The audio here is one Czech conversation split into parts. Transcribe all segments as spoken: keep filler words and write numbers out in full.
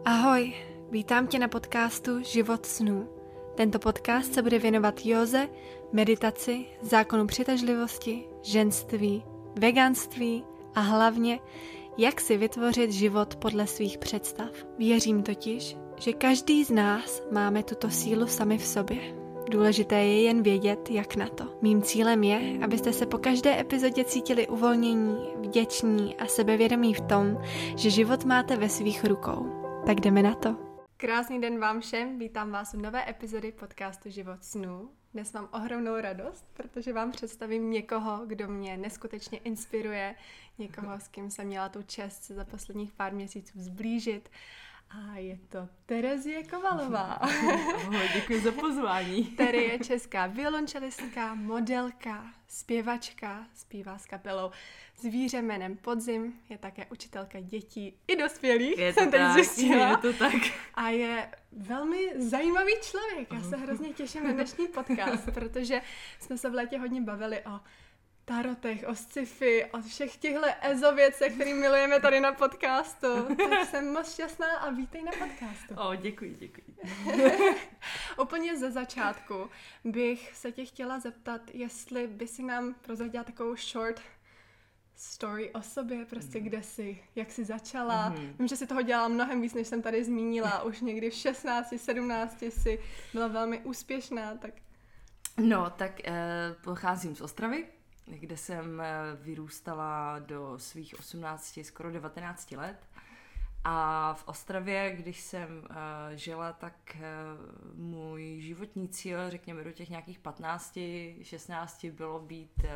Ahoj, vítám tě na podcastu Život snů. Tento podcast se bude věnovat józe, meditaci, zákonu přitažlivosti, ženství, veganství a hlavně, jak si vytvořit život podle svých představ. Věřím totiž, že každý z nás máme tuto sílu sami v sobě. Důležité je jen vědět, jak na to. Mým cílem je, abyste se po každé epizodě cítili uvolnění, vděční a sebevědomí v tom, že život máte ve svých rukou. Tak jdeme na to. Krásný den vám všem, vítám vás u nové epizody podcastu Život snů. Dnes mám ohromnou radost, protože vám představím někoho, kdo mě neskutečně inspiruje, někoho, s kým jsem měla tu čest se za posledních pár měsíců zblížit. A je to Terezie Kovalová. Ahoj, děkuji za pozvání. Tery je česká violončelistka, modelka, zpěvačka, zpívá s kapelou Zvíře jménem Podzim, je také učitelka dětí i dospělých, je jsem teď tak, zjistila. Je to tak. A je velmi zajímavý člověk. Já se hrozně těším na dnešní podcast, protože jsme se v létě hodně bavili o tarotech, o sci-fi, o všech těchto ezo věcech, které milujeme tady na podcastu. Tak jsem moc šťastná a vítej na podcastu. O, děkuji, děkuji. Úplně ze začátku bych se tě chtěla zeptat, jestli by si nám prozradila takovou short story o sobě, prostě kde jsi, jak jsi začala. Mm-hmm. Vím, že jsi toho dělala mnohem víc, než jsem tady zmínila. Už někdy v šestnácti, sedmnácti jsi byla velmi úspěšná. Tak... No, tak eh, pocházím z Ostravy, kde jsem vyrůstala do svých osmnácti, skoro devatenácti let. A v Ostravě, když jsem uh, žila, tak uh, můj životní cíl, řekněme do těch nějakých patnácti, šestnácti, bylo být uh,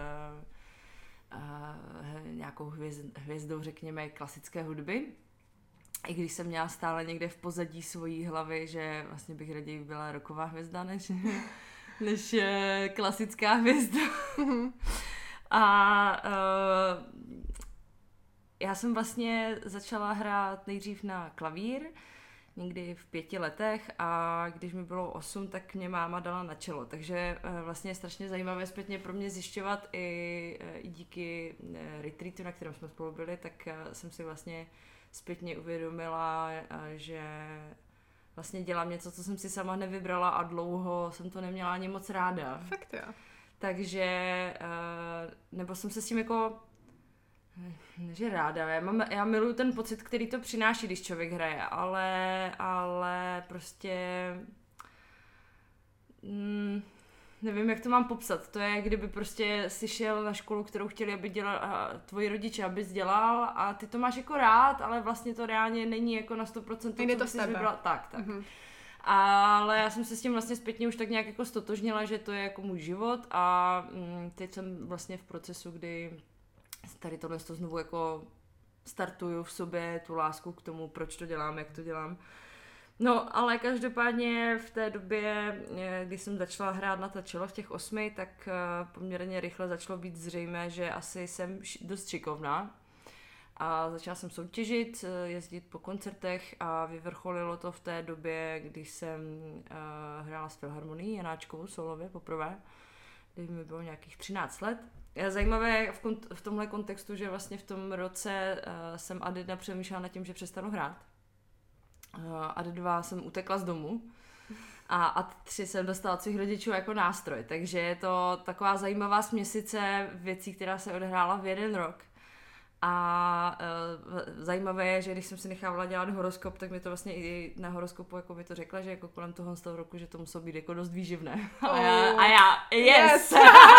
uh, nějakou hvězd, hvězdou, řekněme, klasické hudby. I když jsem měla stále někde v pozadí svojí hlavy, že vlastně bych raději byla rocková hvězda, než, než uh, klasická hvězda. A uh, já jsem vlastně začala hrát nejdřív na klavír, někdy v pěti letech, a když mi bylo osm, tak mě máma dala na čelo. Takže uh, vlastně je strašně zajímavé zpětně pro mě zjišťovat i, uh, i díky uh, retreatu, na kterém jsme spolu byli, tak uh, jsem si vlastně zpětně uvědomila, uh, že vlastně dělám něco, co jsem si sama nevybrala a dlouho jsem to neměla ani moc ráda. Fakt jo. Takže, nebo jsem se s tím jako, neže ráda, já, mám, já miluju ten pocit, který to přináší, když člověk hraje, ale, ale prostě, mm, nevím, jak to mám popsat, to je, kdyby prostě si šel na školu, kterou chtěli, aby dělal tvoji rodiče, abys dělal, a ty to máš jako rád, ale vlastně to reálně není jako na sto procent to, Jde co to bys si vybrala. Tak, tak. Mm-hmm. Ale já jsem se s tím vlastně zpětně už tak nějak jako stotožnila, že to je jako můj život, a mm, teď jsem vlastně v procesu, kdy tady tohle to znovu jako startuju v sobě, tu lásku k tomu, proč to dělám, jak to dělám. No, ale každopádně v té době, kdy jsem začala hrát na ta čelo v těch osmi, tak poměrně rychle začalo být zřejmé, že asi jsem dost šikovná. A začala jsem soutěžit, jezdit po koncertech, a vyvrcholilo to v té době, když jsem uh, hrála s Filharmonií Janáčkovou solově poprvé, když mi bylo nějakých třináct let. Je zajímavé v, kont- v tomhle kontextu, že vlastně v tom roce uh, jsem ad jedna přemýšlela nad tím, že přestanu hrát. Uh, ad dva jsem utekla z domu a ad tři jsem dostala od svých rodičů jako nástroj. Takže je to taková zajímavá směsice věcí, která se odehrála v jeden rok. A e, zajímavé je, že když jsem si nechávala dělat horoskop, tak mi to vlastně i na horoskopu jako mi to řekla, že jako kolem toho z toho roku, že to muselo být jako dost výživné. Oh. A já, a já yes! yes.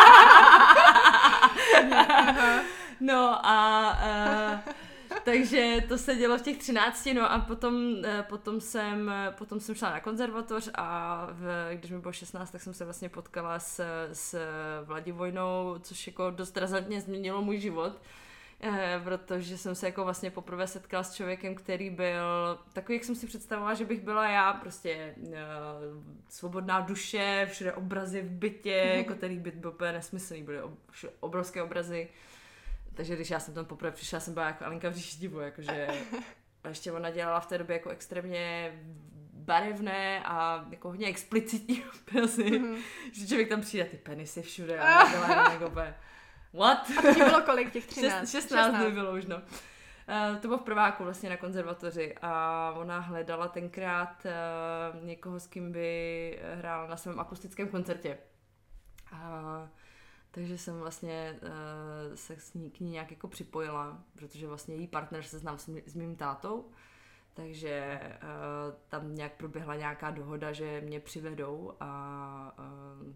No a e, takže to se dělo v těch třinácti, no a potom, e, potom, jsem, potom jsem šla na konzervatoř, a v, když mi bylo šestnáct, tak jsem se vlastně potkala s, s Vladivojnou, což jako dost razantně změnilo můj život. Protože jsem se jako vlastně poprvé setkala s člověkem, který byl takový, jak jsem si představovala, že bych byla já, prostě uh, svobodná duše, všude obrazy v bytě, jako který byt byl úplně nesmyslný, byly ob, obrovské obrazy. Takže když já jsem tam poprvé přišla, jsem byla jako Alenka v říši divu, jakože a ještě ona dělala v té době jako extrémně barevné a jako hodně explicitní obrazy, mm-hmm. že člověk tam přijde, ty penisy všude a byla jako what? A to ti bylo kolik, těch třináct? šestnáct by bylo už, no. Uh, to bylo v prváku vlastně na konzervatoři a ona hledala tenkrát uh, někoho, s kým by hrála na svém akustickém koncertě. Uh, takže jsem vlastně uh, se s ní, k ní nějak jako připojila, protože vlastně její partner se znám s, mý, s mým tátou, takže uh, tam nějak proběhla nějaká dohoda, že mě přivedou a uh,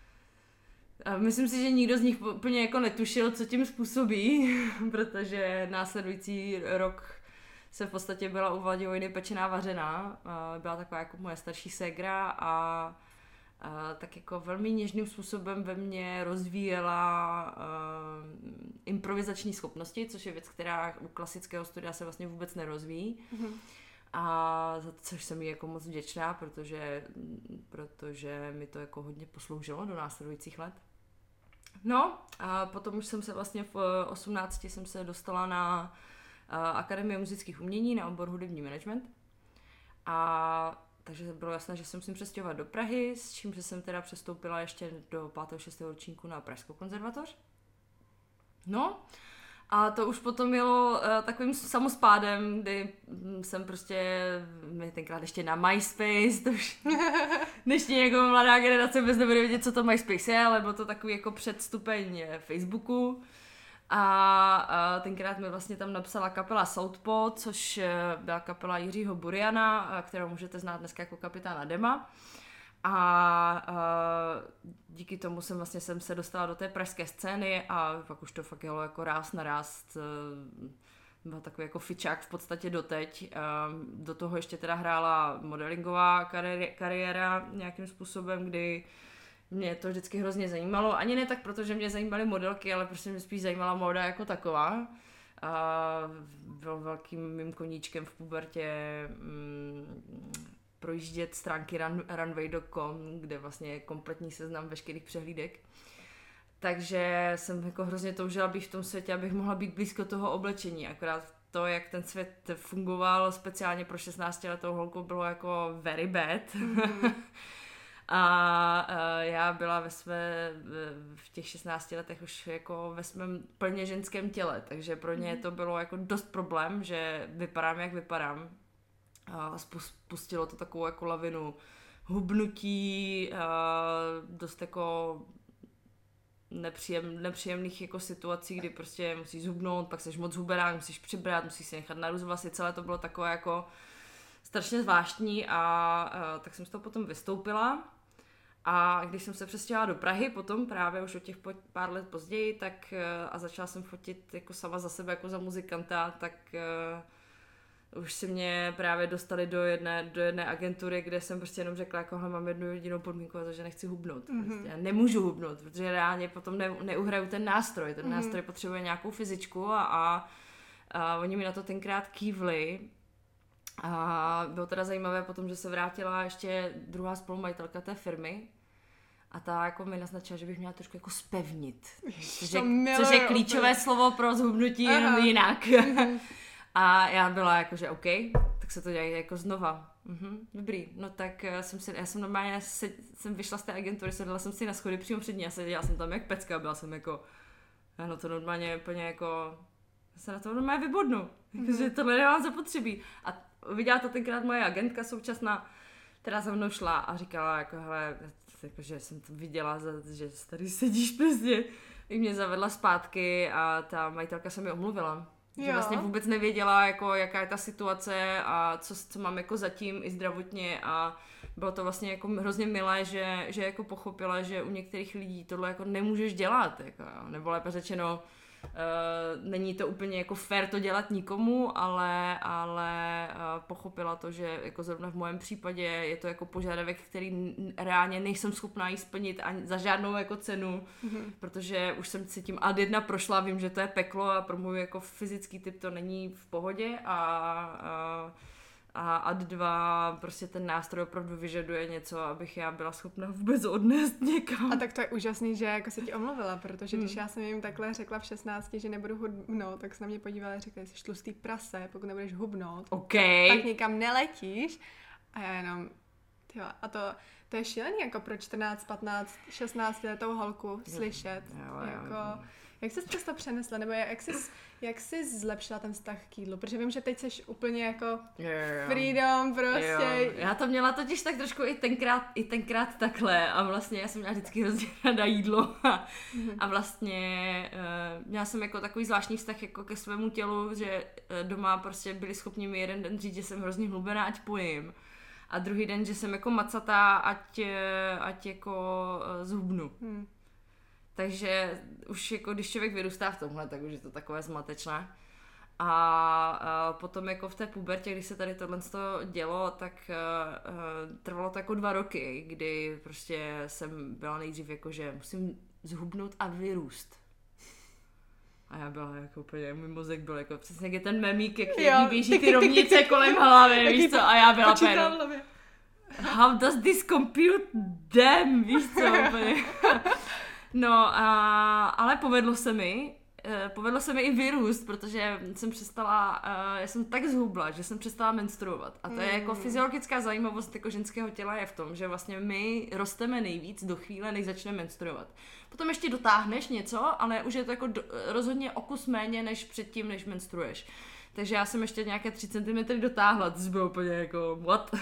A myslím si, že nikdo z nich úplně jako netušil, co tím způsobí, protože následující rok se v podstatě byla u Vladivojny pečená vařená. Byla taková jako moje starší ségra a, a tak jako velmi něžným způsobem ve mně rozvíjela uh, improvizační schopnosti, což je věc, která u klasického studia se vlastně vůbec nerozvíjí. Mm-hmm. A za to, což jsem jí jako moc vděčná, protože, protože mi to jako hodně posloužilo do následujících let. No a potom už jsem se vlastně v osmnácti jsem se dostala na Akademii muzických umění na obor hudební management. A takže bylo jasné, že se musím přestěhovat do Prahy, s čím že jsem teda přestoupila ještě do pátého šestého ročníku na Pražskou konzervatoř. No a to už potom jelo uh, takovým samospádem, kdy jsem prostě, my tenkrát ještě na MySpace, to už dnešní jako mladá generace vůbec nebude vědět, co to MySpace je, ale bylo to takový jako předstupeň Facebooku. A, a tenkrát mi vlastně tam napsala kapela Southpaw, což byla kapela Jiřího Buriana, kterou můžete znát dneska jako kapitána Dema. A, a díky tomu jsem vlastně jsem se dostala do té pražské scény a pak už to fakt jelo jako ráz na ráz. Byl takový jako fičák v podstatě doteď. Do toho ještě teda hrála modelingová kari- kariéra nějakým způsobem, kdy mě to vždycky hrozně zajímalo. Ani ne tak, protože mě zajímaly modelky, ale prostě mě spíš zajímala móda jako taková. A byl velkým mým koníčkem v pubertě mm, projíždět stránky run, runway tečka com, kde vlastně je kompletní seznam veškerých přehlídek. Takže jsem jako hrozně toužila být v tom světě, abych mohla být blízko toho oblečení. Akorát to, jak ten svět fungoval, speciálně pro šestnáctiletou holku, bylo jako very bad. Mm-hmm. A já byla ve své, v těch šestnácti letech už jako ve svém plně ženském těle, takže pro ně to bylo jako dost problém, že vypadám, jak vypadám. A spustilo to takovou jako lavinu hubnutí, dost jako nepříjem, nepříjemných jako situací, kdy prostě musíš zhubnout, pak seš moc hubená, musíš přibrat, musíš si nechat narůst vlasy, celé to bylo takové jako strašně zvláštní a, a tak jsem z toho potom vystoupila. A když jsem se přestěhovala do Prahy potom právě už od těch pár let později, tak a začala jsem fotit jako sama za sebe jako za muzikanta, tak uh, už si mě právě dostali do jedné, do jedné agentury, kde jsem prostě jenom řekla, jako mám jednu jedinou podmínku, a to, že nechci hubnout. Mm-hmm. Prostě. Já nemůžu hubnout, protože reálně potom ne, neuhraju ten nástroj. Ten mm-hmm. nástroj potřebuje nějakou fyzičku a, a, a oni mi na to tenkrát kývli. A bylo teda zajímavé potom, že se vrátila ještě druhá spolumajitelka té firmy a ta jako mi naznačila, že bych měla trošku jako spevnit, což je, což je klíčové slovo pro zhubnutí jenom jinak. A já byla jako, že OK, tak se to dělá jako znova. Mhm, dobrý, no tak jsem si, já jsem normálně se, jsem vyšla z té agentury, sedla jsem si na schody přímo před ní a seděla jsem tam jak pecka, byla jsem jako, ano to normálně úplně jako, se na to normálně vybodnu, mm-hmm. že tohle nemám zapotřebí. A viděla to tenkrát moje agentka současná, která za mnou šla a říkala, jako hele, jako, že jsem to viděla, že tady sedíš prostě. I mě zavedla zpátky a ta majitelka se mi omluvila. Jo. Že vlastně vůbec nevěděla, jako, jaká je ta situace a co, co mám jako zatím i zdravotně a bylo to vlastně jako hrozně milé, že, že jako pochopila, že u některých lidí tohle jako nemůžeš dělat, jako, nebo lépe řečeno, Uh, není to úplně jako fair to dělat nikomu, ale, ale uh, pochopila to, že jako zrovna v mém případě je to jako požadavek, který reálně nejsem schopná jí splnit ani za žádnou jako cenu, mm-hmm. protože už jsem si tím ad jedna prošla, vím, že to je peklo a pro můj jako fyzický typ to není v pohodě a, a a ad dva prostě ten nástroj opravdu vyžaduje něco, abych já byla schopna vůbec odnést někam. A tak to je úžasný, že jako se ti omluvila, protože když hmm. já jsem jim takhle řekla v šestnácti, že nebudu hubnout, tak se na mě podívala a řekla, že jsi tlustý prase, pokud nebudeš hubnout, okay. tak nikam neletíš. A já jenom, tyjo, a to, to je šílený jako pro čtrnáct, patnáct, šestnáct letou holku slyšet. Jo, jo, jako, jo. Jak jsi přes to přenesla, nebo jak jsi, jak jsi zlepšila ten vztah k jídlu? Protože vím, že teď jsi úplně jako jo, jo. freedom prostě. Jo. Já to měla totiž tak trošku i tenkrát, i tenkrát takhle a vlastně já jsem měla vždycky hrozně ráda jídlo a, mm-hmm. a vlastně uh, měla jsem jako takový zvláštní vztah jako ke svému tělu, že uh, doma prostě byli schopni mi jeden den říct, že jsem hrozně hlubená, ať pojím. A druhý den, že jsem jako macatá, ať, ať jako uh, zhubnu. Hmm. Takže už jako když člověk vyrůstá v tomhle, tak už je to takové zmatečné. A, a potom jako v té pubertě, když se tady tohle dělo, tak uh, trvalo to jako dva roky, kdy prostě jsem byla nejdřív jako, že musím zhubnout a vyrůst. A já byla jako úplně, můj mozek byl jako přesně jak je ten memík, jak jedný běží ty rovnice kolem hlavy, víš co, a já byla péro. How does this compute them, víš co, úplně. No, a, ale povedlo se mi, povedlo se mi i vyrůst, protože jsem přestala, já jsem tak zhubla, že jsem přestala menstruovat. A to je jako fyziologická zajímavost jako ženského těla je v tom, že vlastně my rosteme nejvíc do chvíle, než začneme menstruovat. Potom ještě dotáhneš něco, ale už je to jako do, rozhodně o kus méně, než předtím, než menstruuješ. Takže já jsem ještě nějaké tři centimetry dotáhla, to bylo úplně jako what?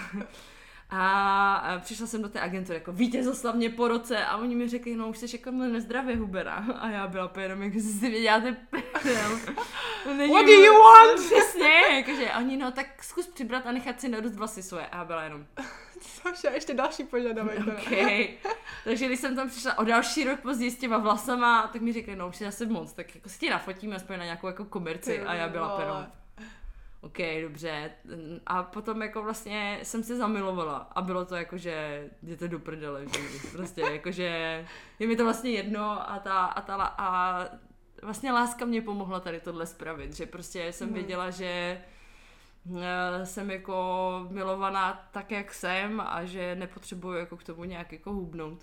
A přišla jsem do té agentury jako vítězoslavně po roce a oni mi řekli, no už jsi jako nezdravě hubená. A já byla jenom jako si si děláte prdel. What do you want? Přesně, jakože oni no tak zkus přibrat a nechat si narůst vlasy svoje. A já byla jenom. Což je ještě další požadavek. Okay. Takže když jsem tam přišla o další rok později s těma vlasama, tak mi řekli, no už je zase moc, tak jako si tě nafotíme aspoň na nějakou jako komerci. A já byla penou. OK, dobře. A potom jako vlastně jsem se zamilovala a bylo to jako, že jděte do prdele, že prostě jako, že je mi to vlastně jedno a ta, a ta a vlastně láska mě pomohla tady tohle spravit, že prostě jsem věděla, že jsem jako milovaná tak, jak jsem a že nepotřebuju jako k tomu nějak jako hubnout.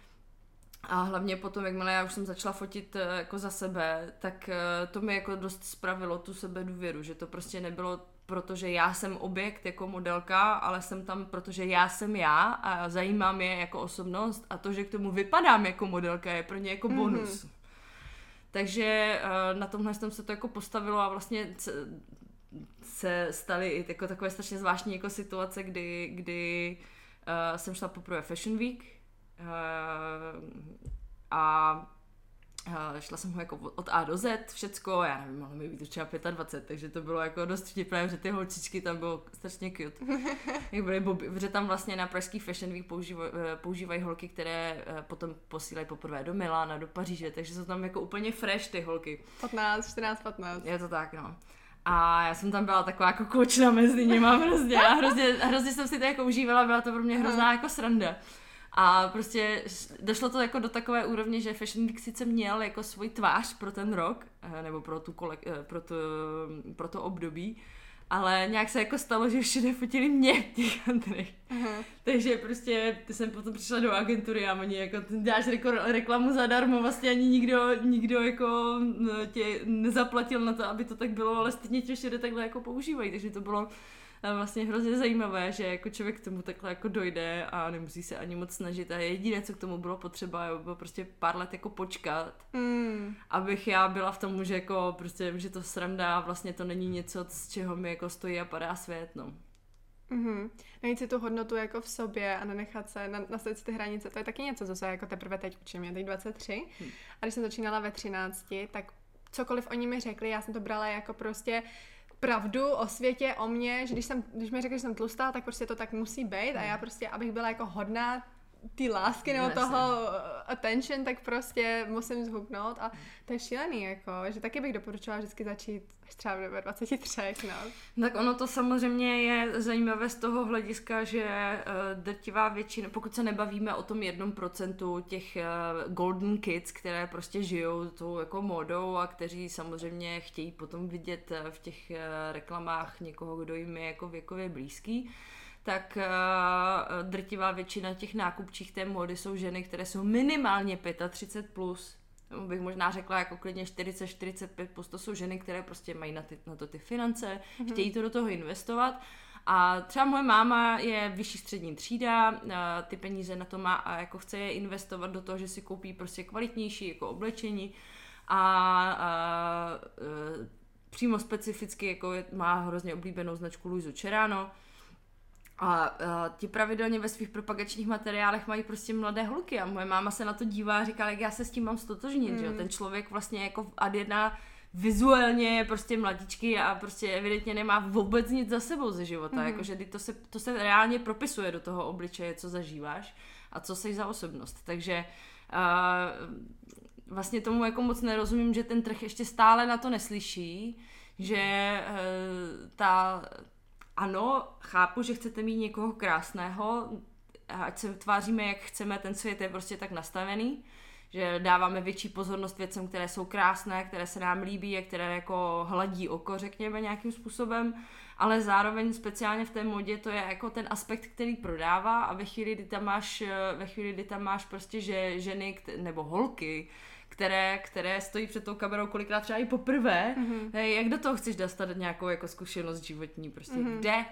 A hlavně potom, jakmile já už jsem začala fotit jako za sebe, tak to mi jako dost spravilo tu sebedůvěru, že to prostě nebylo protože já jsem objekt jako modelka, ale jsem tam, protože já jsem já a zajímám je jako osobnost a to, že k tomu vypadám jako modelka, je pro ně jako bonus. Mm-hmm. Takže na tomhle jsem se to jako postavilo a vlastně se staly i jako takové strašně zvláštní jako situace, kdy, kdy uh, jsem šla poprvé Fashion Week uh, a uh, šla jsem ho jako od A do Z, všecko, já nevím, mohlo mi být třeba dvacet pět, takže to bylo jako dost vtipné, že ty holčičky tam bylo strašně cute. Jak byly boby, protože tam vlastně na pražský Fashion Week používaj, používají holky, které potom posílají poprvé do Milána, do Paříže, takže jsou tam jako úplně fresh ty holky. patnáct, čtrnáct, patnáct. Je to tak, no. A já jsem tam byla taková jako kočna mezi nimi hrozně a hrozně, hrozně jsem si to jako užívala, byla to pro mě hrozná jako sranda. A prostě došlo to jako do takové úrovně, že Fashion Week sice měl jako svůj tvář pro ten rok, nebo pro, tu kolek, pro, to, pro to období, ale nějak se jako stalo, že všude fotili mě v těch kantrech. Uh-huh. Takže prostě jsem potom přišla do agentury a oni jako dáš reklamu zadarmo, vlastně ani nikdo, nikdo jako tě nezaplatil na to, aby to tak bylo, ale stejně tě všude takhle jako používají, takže to bylo vlastně hrozně zajímavé, že jako člověk k tomu takhle jako dojde a nemusí se ani moc snažit a jediné, co k tomu bylo potřeba, bylo prostě pár let jako počkat, mm. abych já byla v tom, že jako prostě, že to sranda, vlastně to není něco, z čeho mi jako stojí a padá svět, no. Mm-hmm. Najít si tu hodnotu jako v sobě a nenechat se, nastavit si ty hranice, to je taky něco, co se jako teprve teď učím, já teď dvacet tři hmm. a když jsem začínala ve třinácti, tak cokoliv oni mi řekli, já jsem to brala jako prostě pravdu o světě, o mně, že když, jsem, když mi řekli, že jsem tlustá, tak prostě to tak musí být a já prostě, abych byla jako hodná ty lásky nebo toho attention, tak prostě musím zhubnout a to je šílený, jako, že taky bych doporučila vždycky začít až třeba ve dvaceti třech, no. Tak ono to samozřejmě je zajímavé z toho hlediska, že uh, drtivá většina, pokud se nebavíme o tom jednom procentu těch uh, golden kids, které prostě žijou tou jako módou a kteří samozřejmě chtějí potom vidět v těch uh, reklamách někoho, kdo jim je jako věkově blízký, tak uh, drtivá většina těch nákupčích té módy jsou ženy, které jsou minimálně třicet pět plus. Bych možná řekla jako klidně čtyřicet čtyřicet pět plus. To jsou ženy, které prostě mají na, ty, na to ty finance, mm-hmm. chtějí to do toho investovat. A třeba moje máma je vyšší střední třída, ty peníze na to má a jako chce je investovat do toho, že si koupí prostě kvalitnější jako oblečení. a, a přímo specificky jako je, má hrozně oblíbenou značku Luisu Cerano. A, a ti pravidelně ve svých propagačních materiálech mají prostě mladé holky a moje máma se na to dívá a říká, jak já se s tím mám stotožnit, mm. že jo? Ten člověk vlastně jako ad jedna vizuálně prostě mladičky a prostě evidentně nemá vůbec nic za sebou ze života, mm. jakože to se, to se reálně propisuje do toho obličeje, co zažíváš a co jsi za osobnost, takže uh, vlastně tomu jako moc nerozumím, že ten trh ještě stále na to neslyší, že uh, ta ano, chápu, že chcete mít někoho krásného, ať se tváříme, jak chceme, ten svět je prostě tak nastavený, že dáváme větší pozornost věcem, které jsou krásné, které se nám líbí a které jako hladí oko, řekněme, nějakým způsobem, ale zároveň speciálně v té modě to je jako ten aspekt, který prodává a ve chvíli, kdy tam máš, ve chvíli, kdy tam máš prostě že, ženy nebo holky, Které, které stojí před tou kamerou kolikrát třeba i poprvé, mm-hmm. jak do toho chceš dostat nějakou jako zkušenost životní, prostě mm-hmm. kde?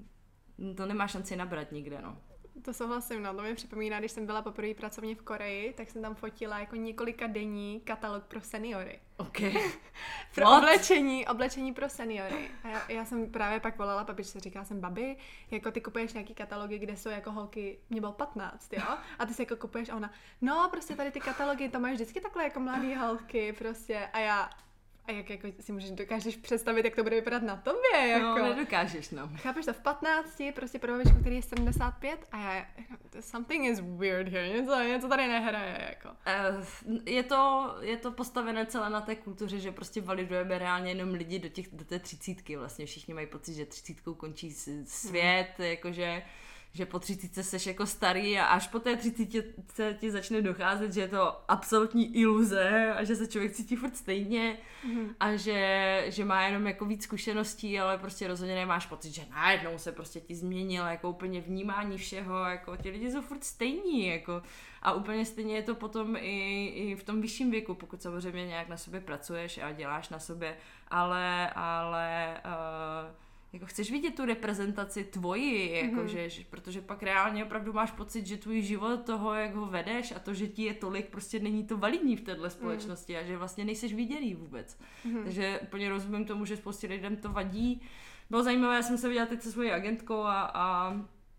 To nemá šanci nabrat nikde, no. To souhlasím, no, to mi připomíná, když jsem byla poprvé pracovně v Koreji, tak jsem tam fotila jako několika denní katalog pro seniory. Ok. pro What? oblečení, oblečení pro seniory. A já, já jsem právě pak volala babičce, říkala jsem, babi, jako ty kupuješ nějaký katalogy, kde jsou jako holky, mě bylo patnáct, jo? A ty si jako kupuješ a ona, no prostě tady ty katalogy, to máš vždycky takhle jako mladý holky, prostě. A já, a jak jako si můžeš, dokážeš představit, jak to bude vypadat na tobě, jako. No, nedokážeš, no. Chápeš to v patnácti, prostě pro babičku, který je sedmdesát pět a já, something is weird here, něco, něco tady nehraje, jako. Uh, je to, je to postavené celé na té kultuře, že prostě validujeme reálně jenom lidi do, těch, do té třicítky, vlastně všichni mají pocit, že třicítkou končí svět, hmm. jakože že po třicítce seš jako starý a až po té třicítce ti začne docházet, že je to absolutní iluze a že se člověk cítí furt stejně mm. a že, že má jenom jako víc zkušeností, ale prostě rozhodně nemáš pocit, že najednou se prostě ti změnilo jako úplně vnímání všeho, jako ti lidi jsou furt stejní, jako a úplně stejně je to potom i, i v tom vyšším věku, pokud samozřejmě nějak na sobě pracuješ a děláš na sobě, ale, ale uh, jako chceš vidět tu reprezentaci tvoji, jako mm-hmm. že, že, protože pak reálně opravdu máš pocit, že tvůj život toho, jak ho vedeš a to, že ti je tolik, prostě není to validní v této společnosti mm. a že vlastně nejseš viděný vůbec. Mm-hmm. Takže úplně rozumím tomu, že spoustě lidem to vadí. Bylo zajímavé, já jsem se viděla teď se svojí agentkou a, a,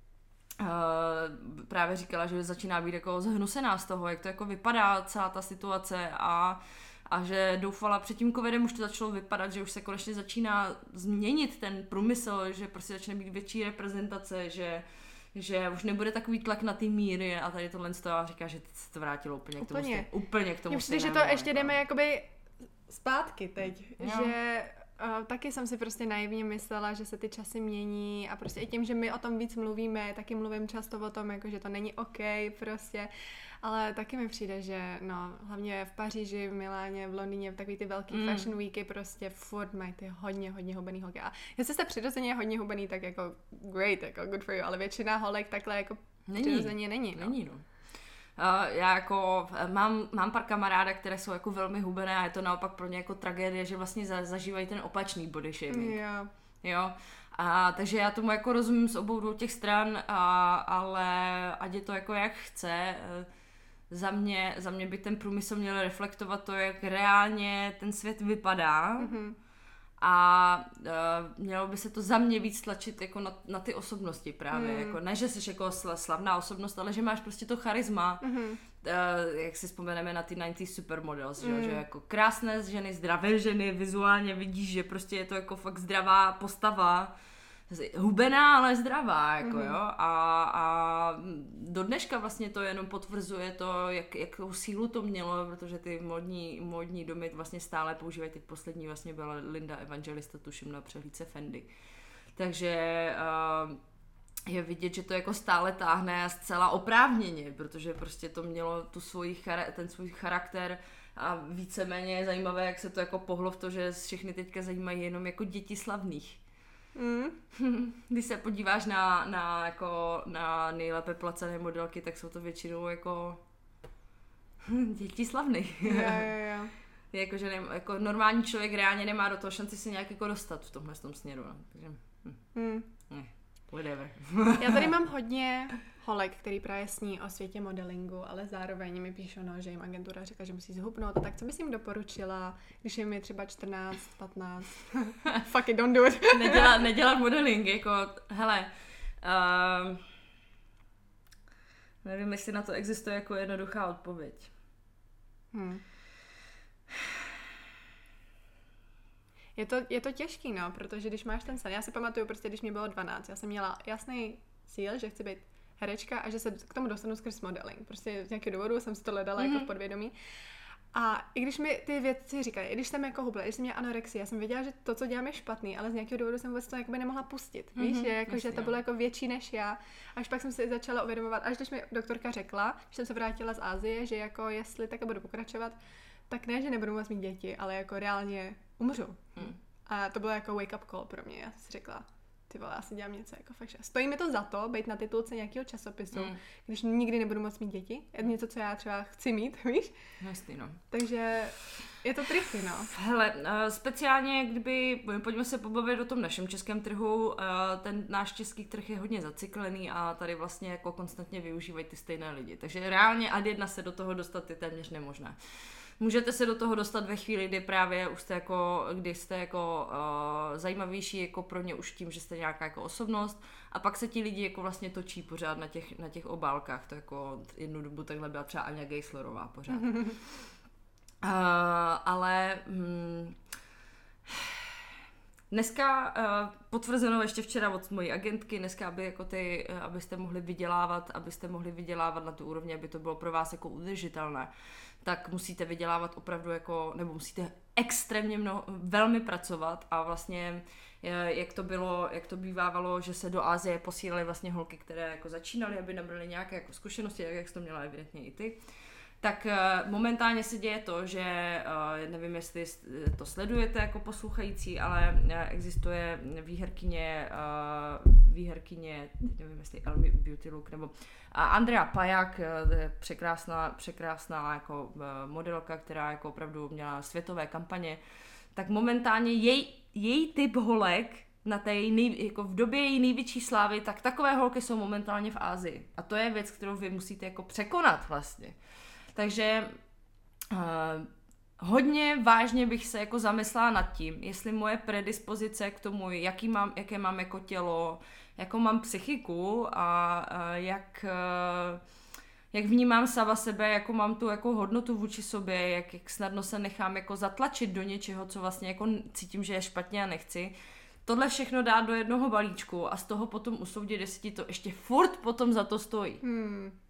a právě říkala, že začíná být jako zhnusená z toho, jak to jako vypadá celá ta situace a a že doufala před tím covidem už to začalo vypadat, že už se konečně začíná změnit ten průmysl, že prostě začne být větší reprezentace, že, že už nebude takový tlak na ty míry a tady tohle z toho říká, že se to vrátilo úplně, úplně. k tomu stejnému. Úplně k tomu Mně přijde, že to ještě jdeme jakoby zpátky teď, jo. že uh, taky jsem si prostě naivně myslela, že se ty časy mění a prostě i tím, že my o tom víc mluvíme, taky mluvím často o tom, jako, že to není OK prostě. Ale taky mi přijde, že no, hlavně v Paříži, v Miláně, v Londýně, takový ty velký mm. fashion weeky prostě furt mají ty hodně, hodně hubený holky. A jestli jste přirozeně hodně hubený, tak jako great, jako good for you, ale většina holek takhle jako není. přirozeně není. No. Není, no. Uh, já jako mám, mám pár kamarádek, které jsou jako velmi hubené a je to naopak pro ně jako tragédie, že vlastně za, zažívají ten opačný body shaming. Jo. Jo. A, takže já tomu jako rozumím z obou dvou těch stran, a, ale ať je to jako jak chce, za mě, za mě by ten průmysl měl reflektovat to, jak reálně ten svět vypadá mm-hmm. a uh, mělo by se to za mě víc tlačit jako na, na ty osobnosti právě, mm. jako ne, že jsi jako slavná osobnost, ale že máš prostě to charisma, mm-hmm. uh, jak si vzpomeneme na ty devadesátých supermodels, mm. že jako krásné ženy, zdravé ženy, vizuálně vidíš, že prostě je to jako fakt zdravá postava, hubená, ale zdravá, jako mm-hmm. jo, a, a do dneška vlastně to jenom potvrzuje to, jak, jakou sílu to mělo, protože ty módní, módní domy vlastně stále používají, teď poslední vlastně byla Linda Evangelista, tuším na přehlídce Fendi, takže uh, je vidět, že to jako stále táhne zcela oprávněně, protože prostě to mělo tu svoji, ten svůj charakter a víceméně je zajímavé, jak se to jako pohlo v to, že všechny teďka zajímají jenom jako děti slavných. Mm. Když se podíváš na, na, jako, na nejlépe placené modelky, tak jsou to většinou jako děti slavných. Jo, jo, jo. Jako, že ne, jako normální člověk reálně nemá do toho šanci se nějak jako dostat v tomhle tom směru. No. Takže, hm. Mm. Ne, whatever. Já tady mám hodně, holek, který právě sní o světě modelingu, ale zároveň mi píšou, no, že jim agentura říká, že musí zhubnout. A tak co bys jim doporučila, když jim je třeba čtrnáct, patnáct? Fuck it, don't do it. Nedělat, nedělat modeling, jako, hele, uh, nevím, jestli na to existuje jako jednoduchá odpověď. Hmm. Je to, je to těžký, no, protože když máš ten sen, já si pamatuju prostě, když mi bylo dvanáct, já jsem měla jasný cíl, že chci být herečka a že se k tomu dostanu skrz modeling. Prostě z nějakého důvodu jsem si to hledala mm-hmm. jako v podvědomí. A i když mi ty věci říkají, i když jsem jako hubla, i když jsem měla anorexii, já jsem věděla, že to, co dělám, je špatný, ale z nějakého důvodu jsem vůbec to jakoby nemohla pustit. Mm-hmm. Víš, že, jako, Jasně, že to bylo jako větší než já. Až pak jsem si začala uvědomovat, až když mi doktorka řekla, když jsem se vrátila z Asie, že jako jestli tak budu pokračovat, tak ne, že nebudu moc mít děti, ale jako reálně umřu. Mm. A to bylo jako wake up call pro mě. Já jsem si řekla, ty vole, já si dělám něco jako fakt. Stojí mi to za to, být na titulce nějakého časopisu, mm. když nikdy nebudu moc mít děti. Je to něco, co já třeba chci mít, víš? Jasný, no. Takže je to tricky, no. Hele, speciálně, kdyby, pojďme se pobavit o tom našem českém trhu, ten náš český trh je hodně zacyklený a tady vlastně jako konstantně využívají ty stejné lidi. Takže reálně ad jedna se do toho dostat je téměř nemožné. Můžete se do toho dostat ve chvíli, kdy právě už jste jako, kdy jste jako uh, zajímavější jako pro ně už tím, že jste nějaká jako osobnost a pak se ti lidi jako vlastně točí pořád na těch, na těch obálkách. To jako jednu dobu takhle byla třeba Aňa Geislerová pořád. uh, ale hm, dneska uh, potvrzeno ještě včera od mojí agentky, dneska aby jako ty, uh, abyste mohli vydělávat, abyste mohli vydělávat na tu úrovni, aby to bylo pro vás jako udržitelné, tak musíte vydělávat opravdu jako, nebo musíte extrémně mnoho, velmi pracovat a vlastně jak to bylo, jak to bývávalo, že se do Asie posílaly vlastně holky, které jako začínaly, aby nabrali nějaké jako zkušenosti, jak jsi to měla evidentně i ty. Tak momentálně se děje to, že nevím, jestli to sledujete jako posluchající, ale existuje výherkyně, výherkyně, nevím, jestli Elmi Beauty Look, nebo Andrea Pajak, překrásná, překrásná jako modelka, která jako opravdu měla světové kampaně, tak momentálně jej, její typ holek na té nej, jako v době její největší slávy, tak takové holky jsou momentálně v Asii. A to je věc, kterou vy musíte jako překonat vlastně. Takže uh, hodně vážně bych se jako zamyslela nad tím, jestli moje predispozice k tomu, jaký mám, jaké mám jako tělo, jakou mám psychiku a uh, jak, uh, jak vnímám sama sebe, jakou mám tu jako hodnotu vůči sobě, jak, jak snadno se nechám jako zatlačit do něčeho, co vlastně jako cítím, že je špatně a nechci. Tohle všechno dát do jednoho balíčku a z toho potom usoudit, jestli ti to ještě furt potom za to stojí. Hmm.